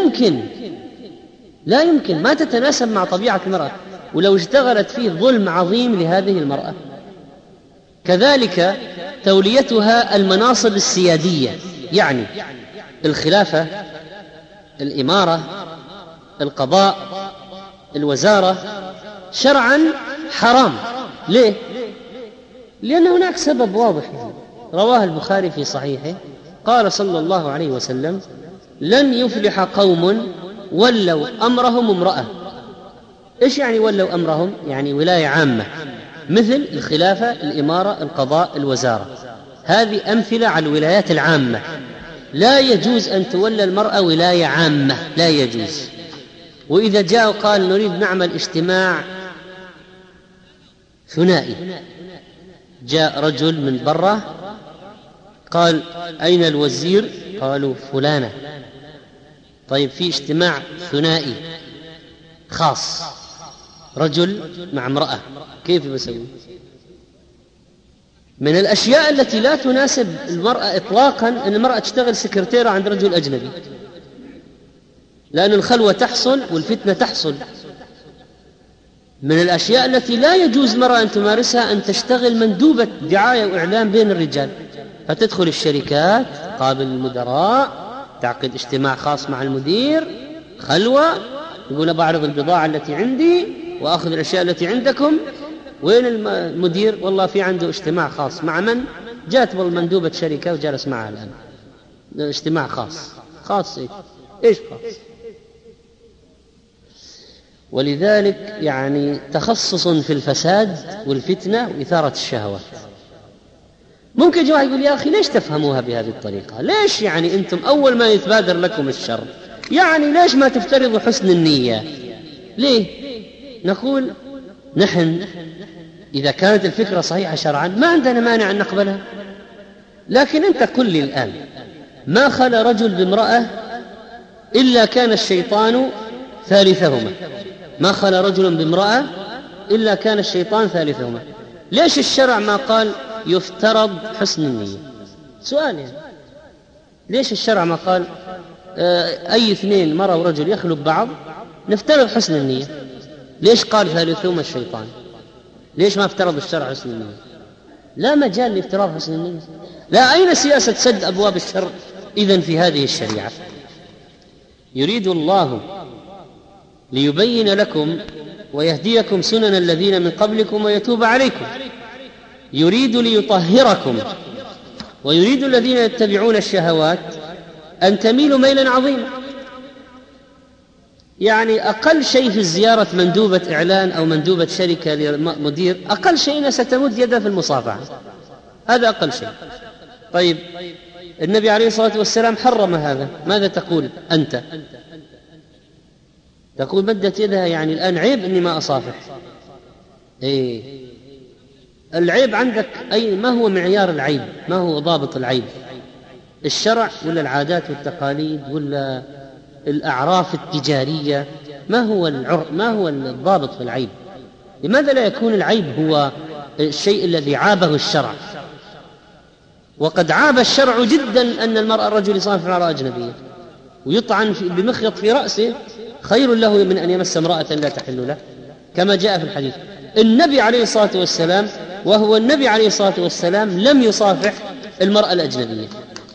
لا يمكن ما تتناسب مع طبيعة المرأة، ولو اشتغلت فيه ظلم عظيم لهذه المرأة. كذلك توليتها المناصب السيادية، يعني الخلافة، الإمارة، القضاء، الوزارة، شرعا حرام. ليه؟ لأن هناك سبب واضح رواه البخاري في صحيحه، قال صلى الله عليه وسلم: لن يفلح قوم ولوا أمرهم امرأة. إيش يعني ولوا أمرهم؟ يعني ولاية عامة، مثل الخلافة، الإمارة، القضاء، الوزارة. هذه أمثلة على الولايات العامة. لا يجوز أن تولى المرأة ولاية عامة، لا يجوز. وإذا جاء وقال نريد نعمل اجتماع ثنائي، جاء رجل من برا قال: أين الوزير؟ قالوا: فلانة. طيب في اجتماع ثنائي خاص، رجل مع امرأة، كيف يسوي؟ من الأشياء التي لا تناسب المرأة إطلاقا أن المرأة تشتغل سكرتيرة عند رجل أجنبي، لأن الخلوة تحصل والفتنة تحصل. من الأشياء التي لا يجوز مرأة أن تمارسها أن تشتغل مندوبة دعاية وإعلام بين الرجال، فتدخل الشركات، قابل المدراء، تعقد اجتماع خاص مع المدير، خلوة، يقول: بعرض البضاعة التي عندي وأخذ الأشياء التي عندكم. وين المدير؟ والله في عنده اجتماع خاص. مع من؟ جات مندوبة شركة وجلس معها الآن، اجتماع خاص. إيش خاص؟ ولذلك يعني تخصص في الفساد والفتنة وإثارة الشهوات. ممكن جماعة يقول: يا أخي ليش تفهموها بهذه الطريقة؟ ليش يعني أنتم أول ما يتبادر لكم الشر يعني ليش ما تفترضوا حسن النية؟ ليه؟ نقول: نحن إذا كانت الفكرة صحيحة شرعا ما عندنا مانع أن نقبلها، لكن أنت قل لي الآن: ما خلى رجل بامرأة إلا كان الشيطان ثالثهما. ما خلى رجل بامرأة إلا كان الشيطان ثالثهما. ليش الشرع ما قال يفترض حسن النية؟ سؤال يعني. ليش الشرع ما قال أي اثنين مرأة ورجل يخلوا ببعض نفترض حسن النية؟ ليش قال ثالثهما الشيطان؟ ليش ما افترض الشرع حسن النية؟ لا مجال لافتراض حسن النية. لا، أين سياسة سد أبواب الشر إذن في هذه الشريعة؟ يريد الله ليبين لكم ويهديكم سنن الذين من قبلكم ويتوب عليكم. يريد ليطهركم، ويريد الذين يتبعون الشهوات أن تميلوا ميلا عظيما. يعني أقل شيء في زيارة مندوبة إعلان أو مندوبة شركة لمدير، أقل شيء ستمد يده في المصافحة، هذا أقل شيء. طيب النبي عليه الصلاة والسلام حرم هذا، ماذا تقول أنت؟ تقول مدت يدها، يعني الآن عيب إني ما أصافح. إيه العيب عندك؟ أي ما هو معيار العيب؟ ما هو ضابط العيب؟ الشرع ولا العادات والتقاليد ولا الأعراف التجارية؟ ما هو الضابط في العيب؟ لماذا لا يكون العيب هو الشيء الذي عابه الشرع؟ وقد عاب الشرع جدا أن المرأة الرجل يصافح امرأة أجنبية ويطعن بمخيط في رأسه خير له من أن يمس امرأة لا تحل له، كما جاء في الحديث. النبي عليه الصلاة والسلام وهو النبي عليه الصلاة والسلام لم يصافح المرأة الأجنبية.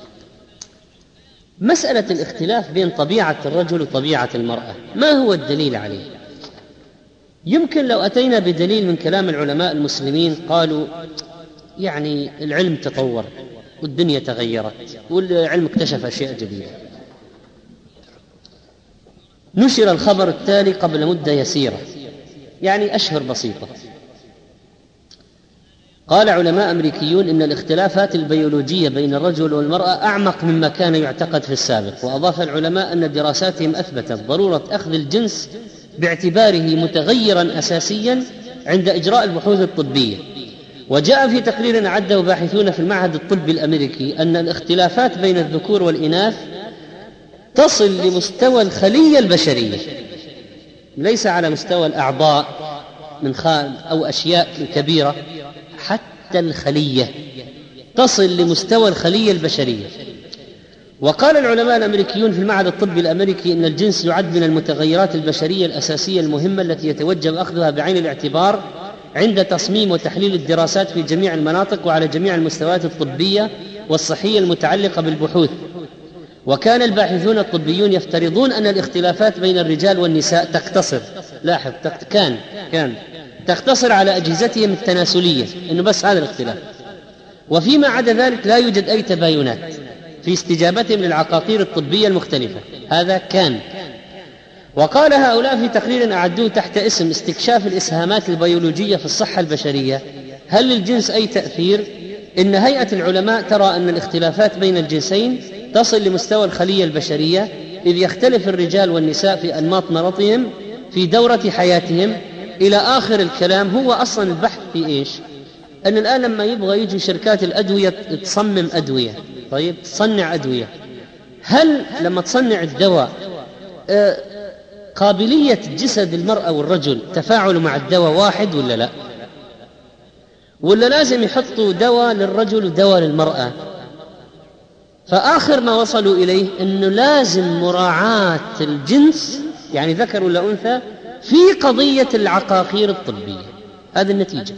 مسألة الاختلاف بين طبيعة الرجل وطبيعة المرأة ما هو الدليل عليه؟ يمكن لو أتينا بدليل من كلام العلماء المسلمين قالوا يعني العلم تطور والدنيا تغيرت والعلم اكتشف أشياء جديدة. نشر الخبر التالي قبل مدة يسيرة، يعني أشهر بسيطة. قال علماء أمريكيون إن الاختلافات البيولوجية بين الرجل والمرأة أعمق مما كان يعتقد في السابق. وأضاف العلماء أن دراساتهم أثبتت ضرورة أخذ الجنس باعتباره متغيرا أساسيا عند إجراء البحوث الطبية. وجاء في تقرير أعده باحثون في المعهد الطبي الأمريكي أن الاختلافات بين الذكور والإناث تصل لمستوى الخلية البشرية، ليس على مستوى الأعضاء من خان أو أشياء كبيرة، حتى الخلية تصل لمستوى الخلية البشرية. وقال العلماء الأمريكيون في المعهد الطبي الأمريكي إن الجنس يعد من المتغيرات البشرية الأساسية المهمة التي يتوجب أخذها بعين الاعتبار عند تصميم وتحليل الدراسات في جميع المناطق وعلى جميع المستويات الطبية والصحية المتعلقة بالبحوث. وكان الباحثون الطبيون يفترضون أن الاختلافات بين الرجال والنساء تقتصر، لاحظ كان تقتصر على أجهزتهم التناسلية، إنه بس هذا الاختلاف، وفيما عدا ذلك لا يوجد أي تباينات في استجابتهم للعقاقير الطبية المختلفة. هذا كان. وقال هؤلاء في تقرير أعدوه تحت اسم استكشاف الإسهامات البيولوجية في الصحة البشرية: هل للجنس أي تأثير؟ إن هيئة العلماء ترى أن الاختلافات بين الجنسين تصل لمستوى الخلية البشرية، إذ يختلف الرجال والنساء في أنماط مرضهم في دورة حياتهم. إلى آخر الكلام. هو أصلا البحث في إيش؟ أن الآن لما يبغى يجي شركات الأدوية تصمم أدوية، طيب تصنع أدوية، هل لما تصنع الدواء قابلية جسد المرأة والرجل تفاعل مع الدواء واحد ولا لا؟ ولا لازم يحطوا دواء للرجل ودواء للمرأة؟ فآخر ما وصلوا إليه أنه لازم مراعاة الجنس، يعني ذكر ولا أنثى، في قضية العقاقير الطبية. هذه النتيجة.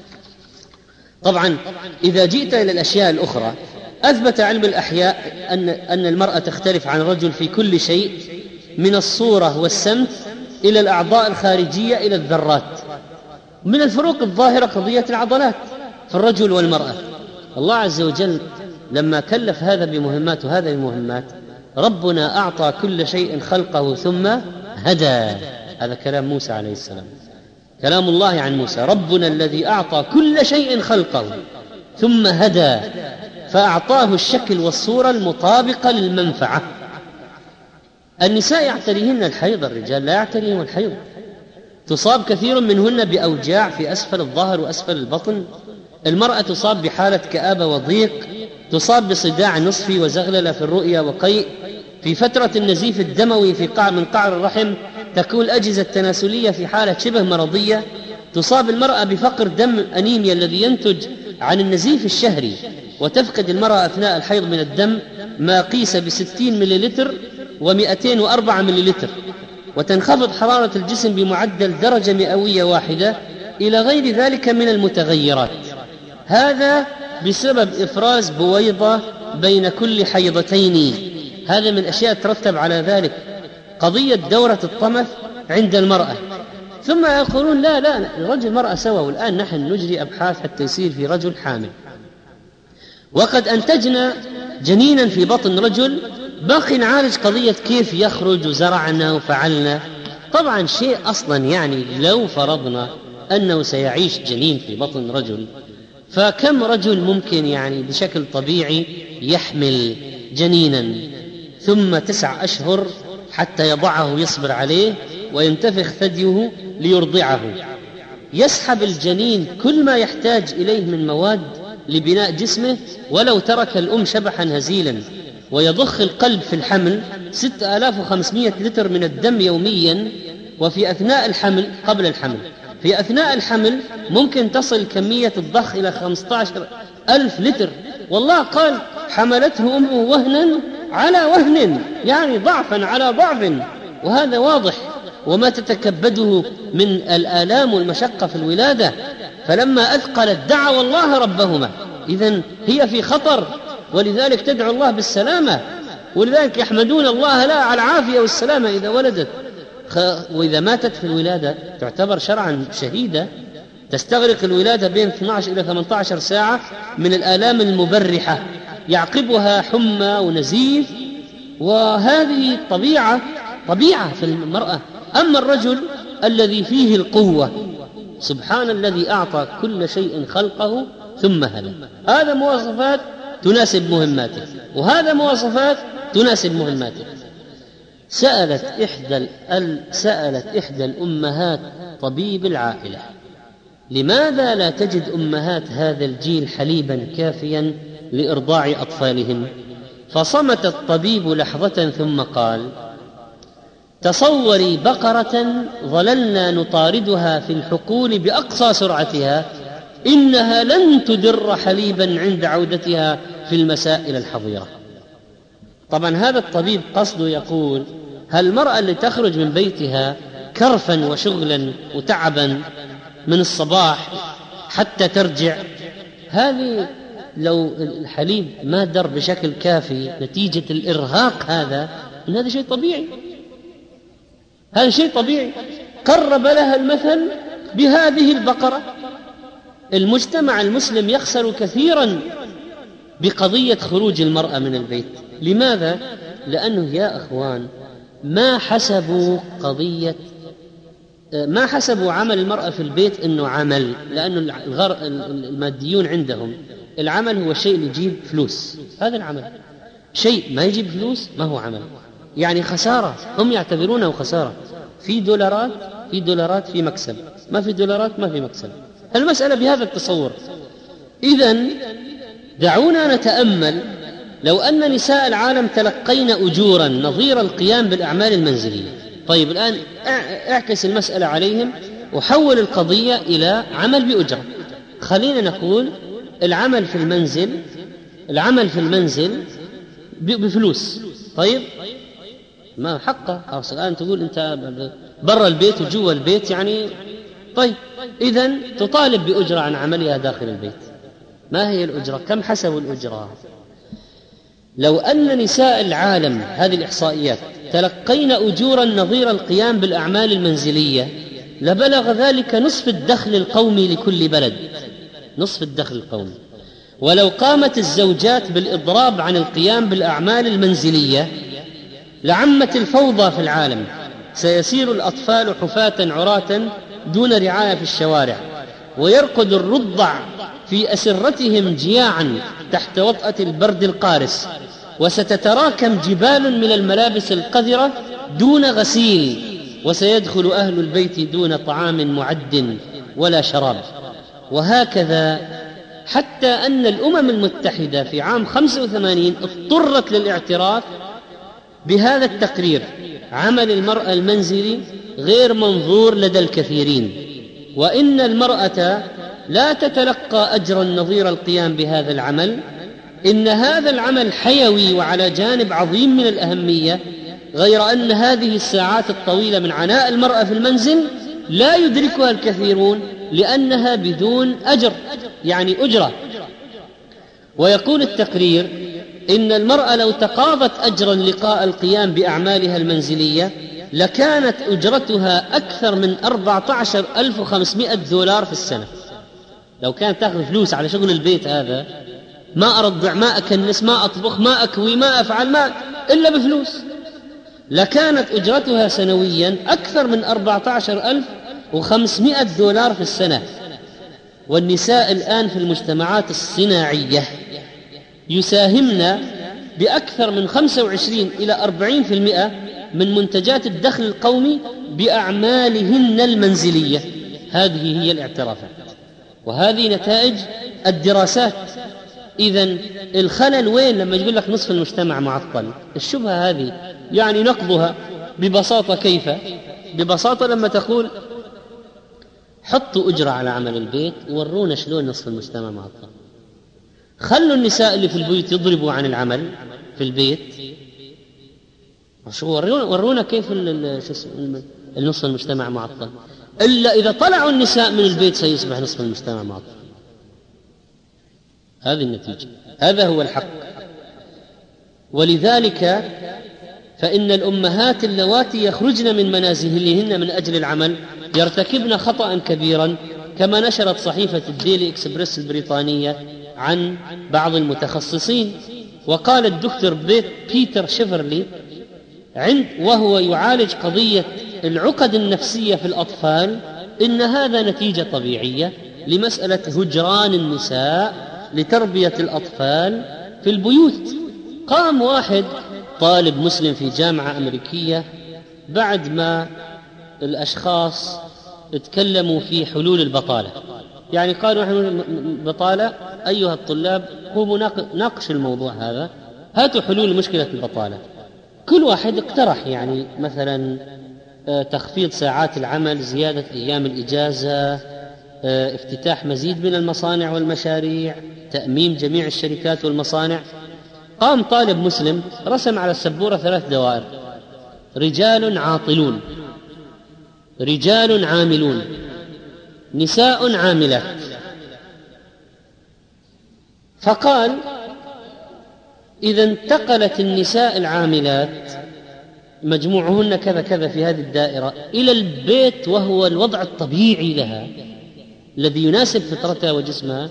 طبعا إذا جئت إلى الأشياء الأخرى، أثبت علم الأحياء أن المرأة تختلف عن الرجل في كل شيء، من الصورة والسمت إلى الأعضاء الخارجية إلى الذرات. من الفروق الظاهرة قضية العضلات في الرجل والمرأة. الله عز وجل لما كلف هذا بمهمات وهذا بمهمات، ربنا أعطى كل شيء خلقه ثم هدى. هذا كلام موسى عليه السلام، كلام الله عن موسى: ربنا الذي أعطى كل شيء خلقه ثم هدى فأعطاه الشكل والصورة المطابقة للمنفعة. النساء يعتريهن الحيض، الرجال لا يعتريهم الحيض. تصاب كثير منهن بأوجاع في أسفل الظهر وأسفل البطن. المرأة تصاب بحالة كآبة وضيق، تصاب بصداع نصفي وزغللة في الرؤية وقيء. في فترة النزيف الدموي من قعر الرحم تكون الأجهزة التناسلية في حالة شبه مرضية. تصاب المرأة بفقر دم أنيميا الذي ينتج عن النزيف الشهري، وتفقد المرأة أثناء الحيض من الدم ما قيس ب60 مليلتر و204 مليلتر، وتنخفض حرارة الجسم بمعدل درجة مئوية واحدة، إلى غير ذلك من المتغيرات. هذا بسبب إفراز بويضة بين كل حيضتين. هذا من الأشياء ترتب على ذلك قضية دورة الطمث عند المرأة. ثم يقولون لا الرجل والمرأة سوا، والآن نحن نجري أبحاث حتى يصير في رجل حامل، وقد أنتجنا جنينا في بطن رجل، باقي نعالج قضية كيف يخرج وزرعنا وفعلنا. طبعا شيء أصلا، يعني لو فرضنا أنه سيعيش جنين في بطن رجل، فكم رجل ممكن يعني بشكل طبيعي يحمل جنينا ثم 9 أشهر حتى يضعه ويصبر عليه وينتفخ ثديه ليرضعه؟ يسحب الجنين كل ما يحتاج إليه من مواد لبناء جسمه، ولو ترك الأم شبحا هزيلا. ويضخ القلب في الحمل 6500 لتر من الدم يوميا. وفي أثناء الحمل، قبل الحمل، في أثناء الحمل ممكن تصل كمية الضخ إلى 15,000 لتر والله قال حملته أمه وهنا على وهن، يعني ضعفا على ضعف، وهذا واضح. وما تتكبده من الآلام والمشقة في الولادة، فلما أثقلت دعوا الله ربهما. إذن هي في خطر، ولذلك تدعو الله بالسلامة، ولذلك يحمدون الله لا على العافية والسلامة إذا ولدت. وإذا ماتت في الولادة تعتبر شرعا شهيدة، تستغرق الولادة بين 12 إلى 18 ساعة من الآلام المبرحة، يعقبها حمى ونزيف، وهذه طبيعة في المرأة. أما الرجل الذي فيه القوة، سبحان الذي أعطى كل شيء خلقه ثم هدى، هذا مواصفات تناسب مهماته، وهذا مواصفات تناسب مهماته. سألت إحدى الأمهات طبيب العائلة: لماذا لا تجد أمهات هذا الجيل حليبا كافيا لإرضاع أطفالهم؟ فصمت الطبيب لحظة ثم قال: تصوري بقرة ظللنا نطاردها في الحقول بأقصى سرعتها، إنها لن تدر حليبا عند عودتها في المساء إلى الحظيرة. طبعا هذا الطبيب قصده يقول: هل المرأة اللي تخرج من بيتها كرفا وشغلا وتعبا من الصباح حتى ترجع، هذه لو الحليب ما در بشكل كافي نتيجة الإرهاق هذا شيء طبيعي، هذا شيء طبيعي. قرب لها المثل بهذه البقرة. المجتمع المسلم يخسر كثيرا بقضية خروج المرأة من البيت. لماذا؟ لأنه يا أخوان ما حسبوا عمل المرأة في البيت إنه عمل، لأنه الماديون عندهم العمل هو الشيء اللي يجيب فلوس. هذا العمل شيء ما يجيب فلوس ما هو عمل، يعني خسارة، هم يعتبرونه خسارة. في دولارات في مكسب، ما في دولارات ما في مكسب. المسألة بهذا التصور. إذن دعونا نتأمل، لو أن نساء العالم تلقين أجورا نظير القيام بالأعمال المنزلية. طيب الآن اعكس المسألة عليهم وحول القضية إلى عمل بأجرة. خلينا نقول العمل في المنزل بفلوس. طيب ما حقه الآن تقول أنت برا البيت وجوا البيت، يعني طيب إذن تطالب بأجرة عن عملها داخل البيت. ما هي الأجرة؟ كم حسب الأجرة؟ لو أن نساء العالم، هذه الإحصائيات، تلقين أجورا نظير القيام بالأعمال المنزلية لبلغ ذلك نصف الدخل القومي لكل بلد، نصف الدخل القومي. ولو قامت الزوجات بالإضراب عن القيام بالأعمال المنزلية لعمت الفوضى في العالم، سيسير الأطفال حفاة عراة دون رعاية في الشوارع، ويرقد الرضع في أسرتهم جياعا تحت وطأة البرد القارس، وستتراكم جبال من الملابس القذرة دون غسيل، وسيدخل أهل البيت دون طعام معد ولا شراب. وهكذا حتى أن الأمم المتحدة في عام 85 اضطرت للاعتراف بهذا التقرير: عمل المرأة المنزلي غير منظور لدى الكثيرين، وإن المرأة لا تتلقى أجرا نظير القيام بهذا العمل، إن هذا العمل حيوي وعلى جانب عظيم من الأهمية، غير أن هذه الساعات الطويلة من عناء المرأة في المنزل لا يدركها الكثيرون لأنها بدون أجر، يعني أجرة. ويقول التقرير إن المرأة لو تقاضت أجرا لقاء القيام بأعمالها المنزلية لكانت أجرتها أكثر من 14,500 دولار في السنة. لو كانت تأخذ فلوس على شغل البيت هذا، ما أرضع، ما أكنس، ما أطبخ، ما أكوي، ما أفعل، ما إلا بفلوس، لكانت أجرتها سنويا أكثر من 14,500 دولار في السنة. والنساء الآن في المجتمعات الصناعية يساهمن بأكثر من 25 إلى 40% من منتجات الدخل القومي بأعمالهن المنزلية. هذه هي الاعترافات، وهذه نتائج الدراسات. إذن الخلل وين لما يقول لك نصف المجتمع معطل؟ الشبهة هذه يعني نقضها ببساطة. كيف؟ ببساطة لما تقول حطوا أجرة على عمل البيت وورونا شلون نصف المجتمع معطل. خلوا النساء اللي في البيوت يضربوا عن العمل في البيت. ورونا كيف النصف المجتمع معطل. إلا إذا طلعوا النساء من البيت سيصبح نصف المجتمع معطل. هذه النتيجة، هذا هو الحق. ولذلك فإن الأمهات اللواتي يخرجن من منازلهن من أجل العمل يرتكبن خطأ كبيرا، كما نشرت صحيفة الديلي إكسبريس البريطانية عن بعض المتخصصين. وقال الدكتور بيتر شيفرلي وهو يعالج قضية العقد النفسية في الأطفال إن هذا نتيجة طبيعية لمسألة هجران النساء لتربية الأطفال في البيوت. قام واحد طالب مسلم في جامعة أمريكية بعد ما الأشخاص اتكلموا في حلول البطالة، يعني قالوا نحن بطالة أيها الطلاب، قوموا ناقش الموضوع هذا، هاتوا حلول مشكلة البطالة. كل واحد اقترح يعني مثلا تخفيض ساعات العمل، زيادة أيام الإجازة، افتتاح مزيد من المصانع والمشاريع، تأميم جميع الشركات والمصانع. قام طالب مسلم رسم على السبورة 3 دوائر: رجال عاطلون، رجال عاملون، نساء عاملات. فقال إذا انتقلت النساء العاملات مجموعهن كذا كذا في هذه الدائرة إلى البيت، وهو الوضع الطبيعي لها الذي يناسب فطرتها وجسمها،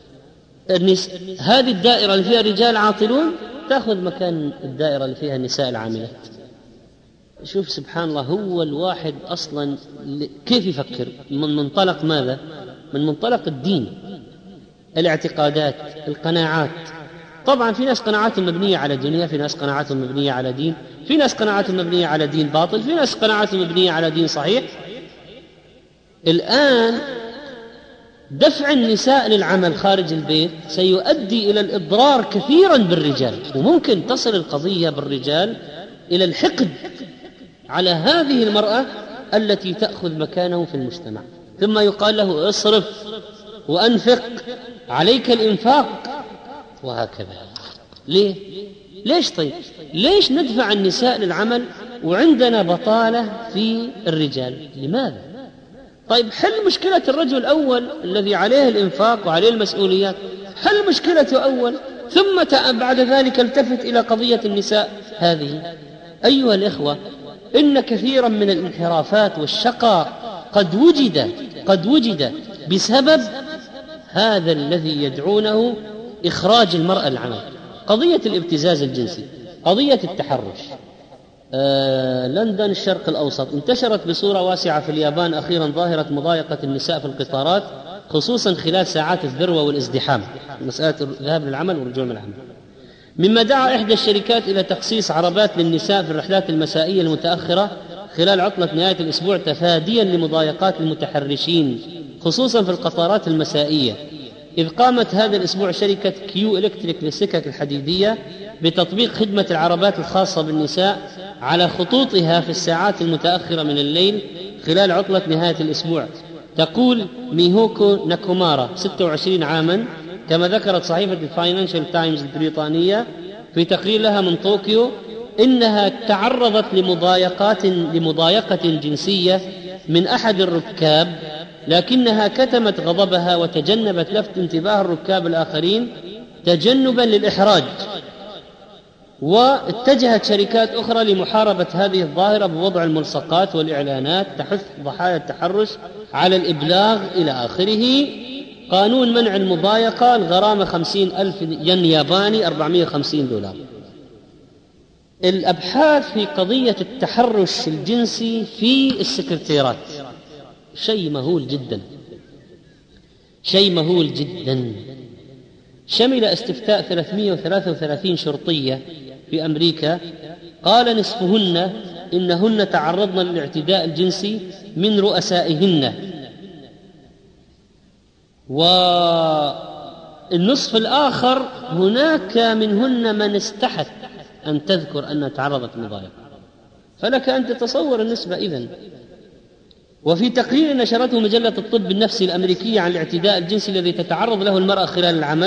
هذه الدائرة اللي فيها رجال عاطلون تأخذ مكان الدائرة اللي فيها النساء العاملات. شوف سبحان الله، هو الواحد أصلا كيف يفكر؟ من منطلق ماذا؟ من منطلق الدين، الاعتقادات، القناعات. طبعا في ناس قناعاتهم مبنية على دنيا، في ناس قناعاتهم مبنية على دين، في ناس قناعاتهم مبنية على دين باطل، في ناس قناعاتهم مبنية على دين صحيح. الآن دفع النساء للعمل خارج البيت سيؤدي إلى الإضرار كثيرا بالرجال، وممكن تصل القضية بالرجال إلى الحقد على هذه المرأة التي تأخذ مكانه في المجتمع، ثم يقال له اصرف وأنفق، عليك الإنفاق، وهكذا. ليه؟ ليش طيب؟ ليش ندفع النساء للعمل وعندنا بطالة في الرجال؟ لماذا؟ طيب حل مشكلة الرجل الأول الذي عليه الإنفاق وعليه المسؤوليات، حل مشكلته أول، ثم بعد ذلك التفت إلى قضية النساء هذه. أيها الإخوة، إن كثيرا من الانحرافات والشقاء قد وجد بسبب هذا الذي يدعونه إخراج المرأة العمل. قضية الابتزاز الجنسي، قضية التحرش. لندن الشرق الأوسط انتشرت بصورة واسعة في اليابان أخيرا ظاهرة مضايقة النساء في القطارات، خصوصا خلال ساعات الذروة والازدحام، مسألة الذهاب للعمل والرجوع من العمل، مما دعا إحدى الشركات إلى تخصيص عربات للنساء في الرحلات المسائية المتأخرة خلال عطلة نهاية الأسبوع تفاديا لمضايقات المتحرشين خصوصا في القطارات المسائية. إذ قامت هذا الأسبوع شركة كيو إلكتريك للسكك الحديدية بتطبيق خدمة العربات الخاصة بالنساء على خطوطها في الساعات المتأخرة من الليل خلال عطلة نهاية الأسبوع. تقول ميهوكو ناكومارا 26 عاما، كما ذكرت صحيفة الفاينانشال تايمز البريطانية في تقرير لها من طوكيو، إنها تعرضت لمضايقة جنسية من أحد الركاب، لكنها كتمت غضبها وتجنبت لفت انتباه الركاب الآخرين تجنبا للإحراج. واتجهت شركات أخرى لمحاربة هذه الظاهرة بوضع الملصقات والإعلانات تحث ضحايا التحرش على الإبلاغ إلى آخره. قانون منع المضايقة، الغرامة 50,000 ين ياباني، $450. الأبحاث في قضية التحرش الجنسي في السكرتيرات شيء مهول جدا، شيء مهول جدا. شمل استفتاء 333 شرطية في أمريكا، قال نصفهن إنهن تعرضن للاعتداء الجنسي من رؤسائهن، والنصف الآخر هناك منهن من استحت أن تذكر أنها تعرضت لمضايقة. فلك أن تتصور النسبة إذن. وفي تقرير نشرته مجلة الطب النفسي الأمريكية عن الاعتداء الجنسي الذي تتعرض له المرأة خلال العمل،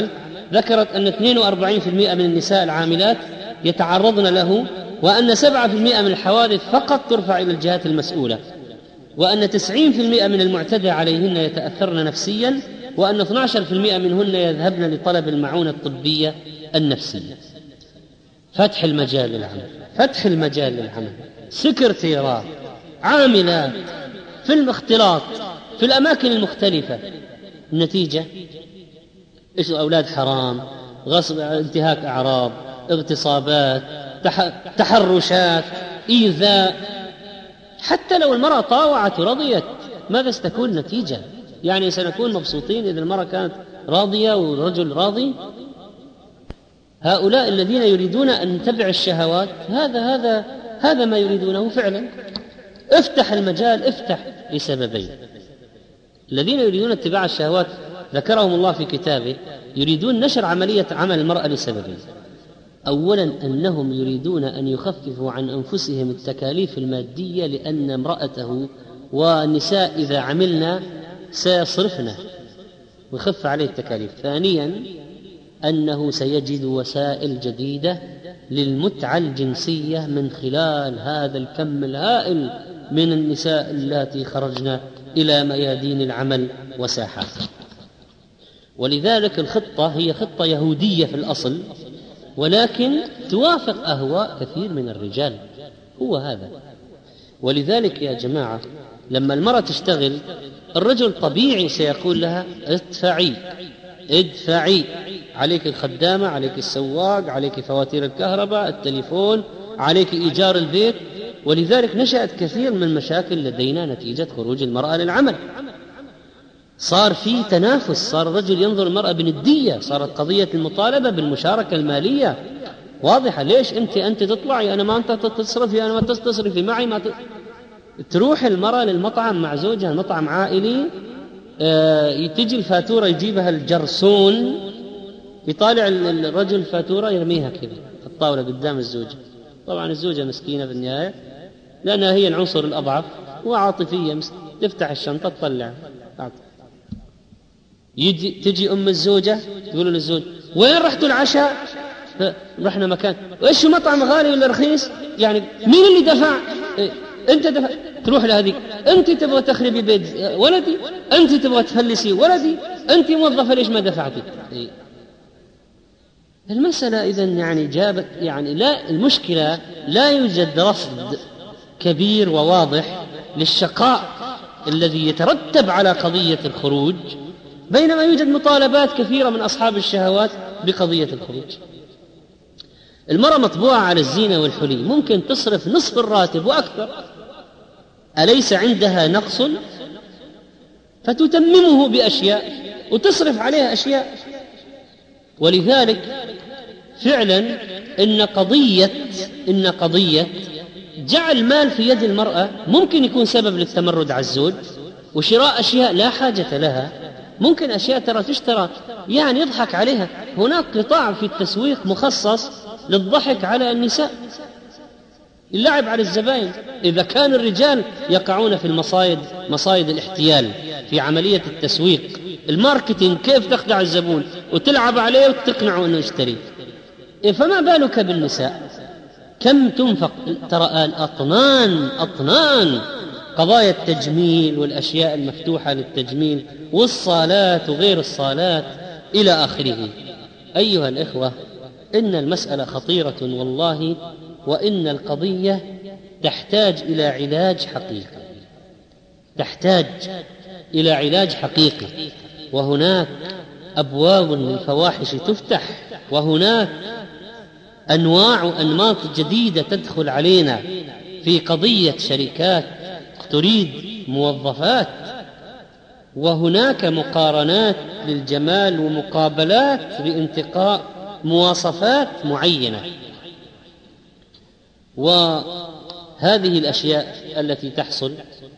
ذكرت أن 42% من النساء العاملات يتعرضن له، وأن 7% من الحوادث فقط ترفع إلى الجهات المسؤولة، وأن 90% من المعتدى عليهن يتأثرن نفسيا، وأن 12% منهن يذهبن لطلب المعونة الطبية النفسية. فتح المجال للعمل، فتح المجال للعمل، سكرتيرات، عاملات في الاختلاط في الأماكن المختلفة. النتيجة إيش؟ أولاد حرام، غصب، انتهاك أعراض، اغتصابات، تحرشات، إيذاء. حتى لو المرأة طاوعت ورضيت، ماذا ستكون النتيجة؟ يعني سنكون مبسوطين إذا المرأة كانت راضية والرجل راضي؟ هؤلاء الذين يريدون أن نتبع الشهوات، هذا ما يريدونه فعلا. افتح المجال، افتح لسببين. الذين يريدون اتباع الشهوات ذكرهم الله في كتابه، يريدون نشر عملية عمل المرأة لسببين. أولا أنهم يريدون أن يخففوا عن أنفسهم التكاليف المادية، لأن امرأته والنساء إذا عملنا سيصرفنا ويخف عليه التكاليف. ثانيا أنه سيجد وسائل جديدة للمتعة الجنسية من خلال هذا الكم الهائل من النساء اللاتي خرجن إلى ميادين العمل وساحات. ولذلك الخطة هي خطة يهودية في الأصل، ولكن توافق أهواء كثير من الرجال، هو هذا. ولذلك يا جماعة لما المرأة تشتغل، الرجل طبيعي سيقول لها ادفعي، عليك الخدامة، عليك السواق، عليك فواتير الكهرباء، التليفون، عليك إيجار البيت. ولذلك نشأت كثير من المشاكل لدينا نتيجة خروج المرأة للعمل. صار في تنافس، صار الرجل ينظر المرأة بندية، صارت قضية المطالبة بالمشاركة المالية واضحة. ليش أنت تطلعي، أنا ما أنت تصرفي، أنا ما تصرفي معي، تروح المرأة للمطعم مع زوجها، المطعم عائلي، تجي الفاتورة يجيبها الجرسون، يطالع الرجل الفاتورة يرميها كذا في الطاولة قدام الزوجة. طبعا الزوجة مسكينة في النهاية لأنها هي العنصر الأضعف وعاطفية، تفتح الشنطة تطلع. تجي أم الزوجة تقول للزوج وين رحتوا العشاء؟ رحنا مكان. وإيش مطعم غالي ولا رخيص؟ يعني مين اللي دفع؟ أنت دفع. تروح لهذيك، أنت تبغى تخربي بيت ولدي، أنت تبغى تفلسي ولدي، أنت موظفة ليش ما دفعتي؟ المسألة إذن يعني جابت، يعني لا، المشكلة لا يوجد رصد كبير وواضح للشقاء الذي يترتب على قضية الخروج، بينما يوجد مطالبات كثيرة من أصحاب الشهوات بقضية الخروج. المرأة مطبوعة على الزينة والحلي، ممكن تصرف نصف الراتب وأكثر، أليس عندها نقص؟ فتتممه بأشياء وتصرف عليها أشياء. ولذلك فعلا إن قضية جعل مال في يد المرأة ممكن يكون سبب للتمرد على الزوج وشراء أشياء لا حاجة لها. ممكن أشياء ترى تشترى يعني يضحك عليها. هناك قطاع في التسويق مخصص للضحك على النساء، اللعب على الزبائن. إذا كان الرجال يقعون في مصايد الاحتيال في عملية التسويق، الماركتينج، كيف تخدع الزبون وتلعب عليه وتقنعه أنه يشتري، فما بالك بالنساء؟ كم تنفق؟ ترى أطنان قضايا التجميل والأشياء المفتوحة للتجميل والصالات وغير الصالات إلى آخره. أيها الإخوة، إن المسألة خطيرة والله، وإن القضية تحتاج إلى علاج حقيقي، وهناك أبواب للفواحش تفتح، وهناك أنواع وأنماط جديدة تدخل علينا في قضية شركات تريد موظفات، وهناك مقارنات للجمال ومقابلات لانتقاء مواصفات معينة. وهذه الأشياء التي تحصل،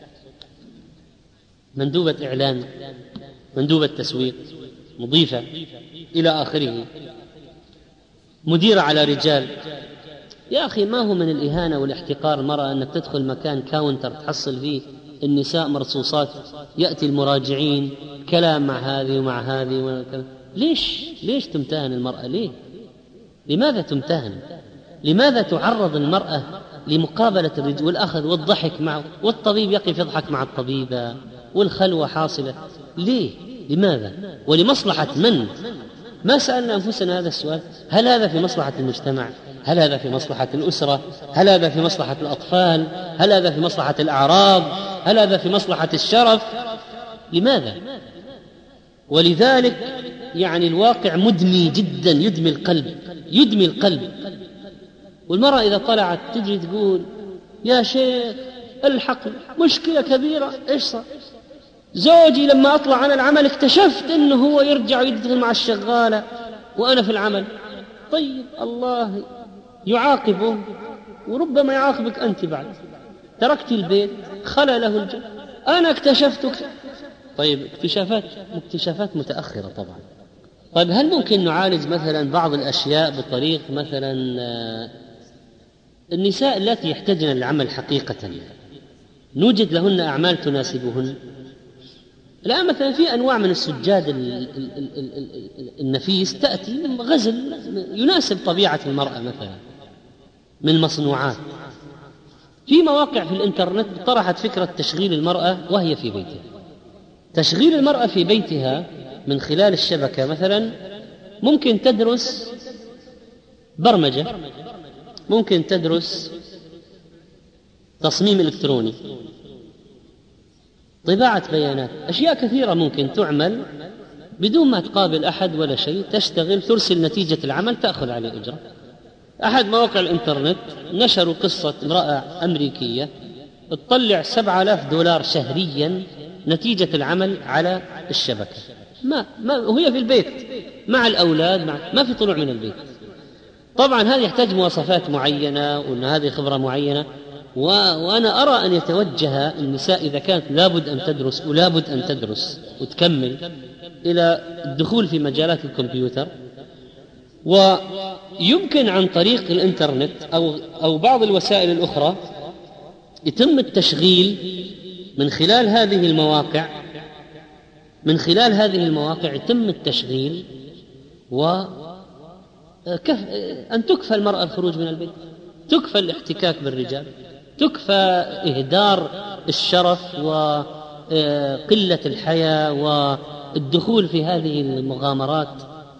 مندوبة إعلان، مندوبة تسويق، مضيفة إلى آخره، مديرة على رجال. يا أخي، ما هو من الإهانة والاحتقار المرأة أنك تدخل مكان كاونتر تحصل فيه النساء مرصوصات، يأتي المراجعين كلام مع هذه ومع هذه، ليش تمتهن المرأة؟ لماذا تمتهن؟ لماذا تعرض المرأة لمقابلة الرجل والأخذ والضحك معه، والطبيب يقف يضحك مع الطبيبة، والخلوة حاصلة؟ لماذا؟ ولمصلحة من؟ ما سألنا أنفسنا هذا السؤال؟ هل هذا في مصلحة المجتمع؟ هل هذا في مصلحة الأسرة؟ هل هذا في مصلحة الأطفال؟ هل هذا في مصلحة الأعراض؟ هل هذا في مصلحة الشرف؟ لماذا؟ ولذلك يعني الواقع مدمي جدا، يدمي القلب. والمرأة إذا طلعت تجي تقول يا شيخ الحق مشكلة كبيرة، إيش صار؟ زوجي لما أطلع عن العمل اكتشفت أنه هو يرجع ويدخل مع الشغالة وأنا في العمل. طيب الله يعاقبه، وربما يعاقبك أنت بعد، تركت البيت خلى له الجو. أنا اكتشفت طيب اكتشافات متأخرة طبعا. طيب هل ممكن نعالج مثلا بعض الأشياء بطريق مثلا النساء التي يحتاجن للعمل حقيقة نوجد لهن أعمال تناسبهن؟ الآن مثلا في أنواع من السجاد النفيس تأتي من غزل يناسب طبيعة المرأة مثلا من مصنوعات. في مواقع في الإنترنت طرحت فكرة تشغيل المرأة وهي في بيتها. تشغيل المرأة في بيتها من خلال الشبكة مثلا، ممكن تدرس برمجة، ممكن تدرس تصميم إلكتروني، طباعة بيانات، أشياء كثيرة ممكن تعمل بدون ما تقابل أحد ولا شيء، تشتغل، ترسل نتيجة العمل، تأخذ عليه أجرة. أحد مواقع الإنترنت نشروا قصة امرأة أمريكية تطلع $7,000 شهريا نتيجة العمل على الشبكة، ما وهي في البيت مع الأولاد، ما في طلوع من البيت. طبعا هذا يحتاج مواصفات معينة، وأن هذه خبرة معينة، وأنا أرى أن يتوجه النساء إذا كانت لابد أن تدرس ولابد أن تدرس وتكمل إلى الدخول في مجالات الكمبيوتر. ويمكن عن طريق الإنترنت أو بعض الوسائل الأخرى يتم التشغيل من خلال هذه المواقع يتم التشغيل أن تكفى المرأة الخروج من البيت، تكفى الاحتكاك بالرجال، تكفى إهدار الشرف وقلة الحياة والدخول في هذه المغامرات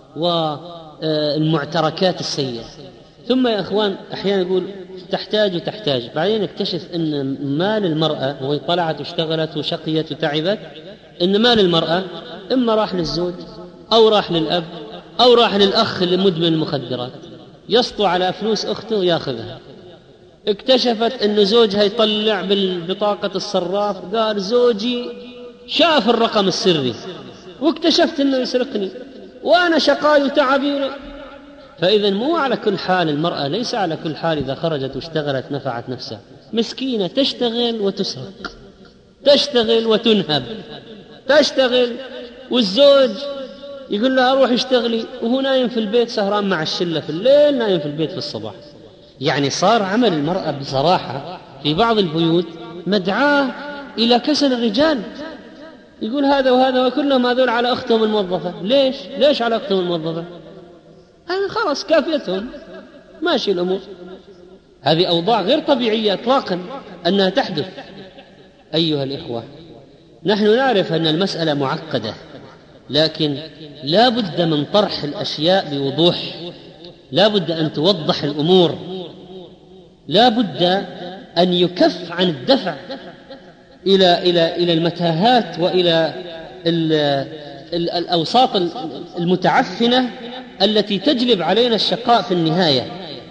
والمعتركات السيئة. ثم يا أخوان أحيانا يقول تحتاج، بعدين اكتشف أن مال المرأة، وهي طلعت واشتغلت وشقيت وتعبت، أن مال المرأة إما راح للزوج أو راح للأب أو راح للأخ اللي مدمن المخدرات، يسطو على فلوس أخته وياخذها. اكتشفت أن زوجها يطلع بالبطاقة الصراف، قال زوجي شاف الرقم السري واكتشفت أنه يسرقني وأنا شقاي وتعبي. فإذا مو على كل حال المرأة، ليس على كل حال إذا خرجت واشتغلت نفعت نفسها. مسكينة تشتغل وتسرق، تشتغل وتنهب، تشتغل والزوج يقول لها أروح اشتغلي وهو نايم في البيت سهران مع الشلة في الليل، نايم في البيت في الصباح. يعني صار عمل المرأة بصراحة في بعض البيوت مدعاة إلى كسل الرجال. يقول هذا وهذا وكلهم هذول على أختهم الموظفة. ليش على أختهم الموظفة؟ أنا خلاص كافيتهم، ماشي الأمور. هذه أوضاع غير طبيعية إطلاقا أنها تحدث. أيها الإخوة، نحن نعرف أن المسألة معقدة، لكن لا بد من طرح الأشياء بوضوح، لا بد أن توضح الأمور، لا بد أن يكف عن الدفع إلى المتاهات وإلى الأوساط المتعفنة التي تجلب علينا الشقاء في النهاية.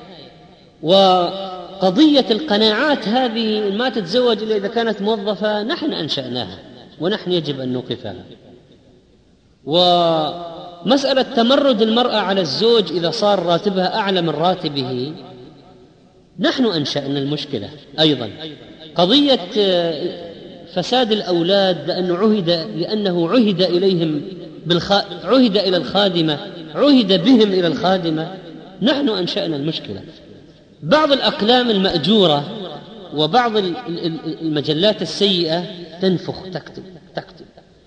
وقضية القناعات هذه، ما تتزوج إلا إذا كانت موظفة، نحن أنشأناها ونحن يجب أن نوقفها. ومسألة تمرد المرأة على الزوج إذا صار راتبها أعلى من راتبه، نحن أنشأنا المشكلة أيضا. قضية فساد الأولاد لأنه عهد إليهم عهد إلى الخادمة، عهد بهم إلى الخادمة، نحن أنشأنا المشكلة. بعض الأقلام المأجورة وبعض المجلات السيئة تنفخ تكتب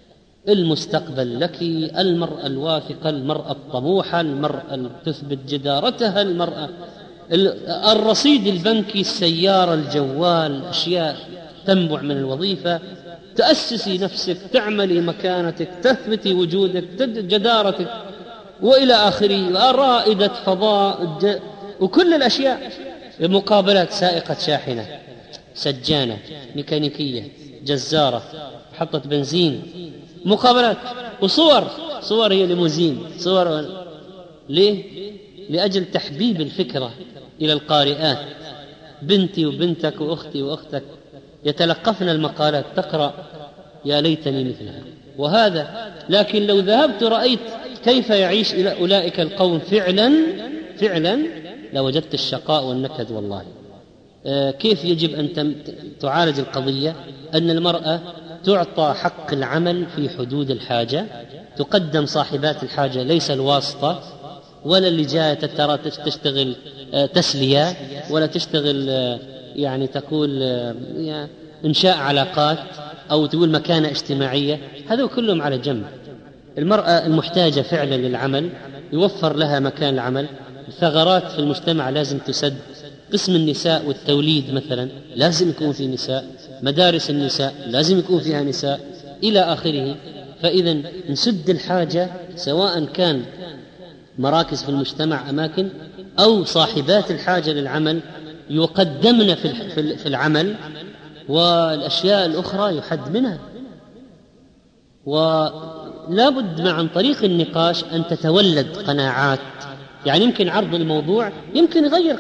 المستقبل لك، المرأة الواثقة، المرأة الطموحة، المرأة اللي تثبت جدارتها، المرأة الرصيد البنكي، السيارة، الجوال، أشياء تنبع من الوظيفة، تأسسي نفسك، تعملي مكانتك، تثبتي وجودك، جدارتك، وإلى آخره، رائدة فضاء، وكل الأشياء. مقابلات: سائقة شاحنة، سجانة، ميكانيكية، جزارة، محطة بنزين، مقابلات، وصور هي ليموزين، صور. ليه؟ لأجل تحبيب الفكرة إلى القارئات. بنتي وبنتك وأختي وأختك يتلقفن المقالات، تقرأ: يا ليتني مثلها. وهذا، لكن لو ذهبت رأيت كيف يعيش إلى أولئك القوم فعلا لوجدت الشقاء والنكد. والله كيف يجب أن تعالج القضية؟ أن المرأة تعطى حق العمل في حدود الحاجة، تقدم صاحبات الحاجة، ليس الواسطة، ولا اللي جاء ترى تشتغل تسلية، ولا تشتغل يعني تقول إنشاء علاقات أو تقول مكانة اجتماعية. هذا كلهم على جنب. المرأة المحتاجة فعلا للعمل يوفر لها مكان العمل. الثغرات في المجتمع لازم تسد. قسم النساء والتوليد مثلا لازم يكون في نساء، مدارس النساء لازم يكون فيها نساء، إلى آخره. فإذا نسد الحاجة، سواء كان مراكز في أماكن أو صاحبات الحاجة للعمل يقدمن في العمل، والأشياء الأخرى يحد منها. ولا بد عن طريق النقاش أن تتولد قناعات. يعني يمكن عرض الموضوع يمكن يغير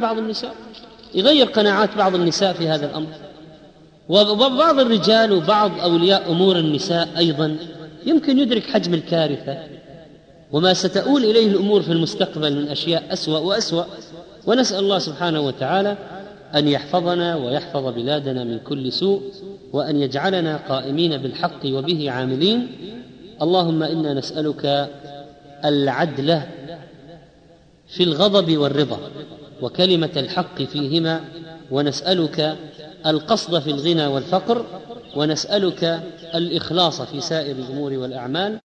قناعات بعض النساء في هذا الأمر، وبعض الرجال وبعض أولياء أمور النساء أيضا يمكن يدرك حجم الكارثة وما ستؤول إليه الأمور في المستقبل من أشياء أسوأ وأسوأ. ونسأل الله سبحانه وتعالى أن يحفظنا ويحفظ بلادنا من كل سوء، وأن يجعلنا قائمين بالحق وبه عاملين. اللهم إنا نسألك العدل في الغضب والرضا وكلمة الحق فيهما، ونسألك القصد في الغنى والفقر، ونسألك الإخلاص في سائر الأمور والأعمال.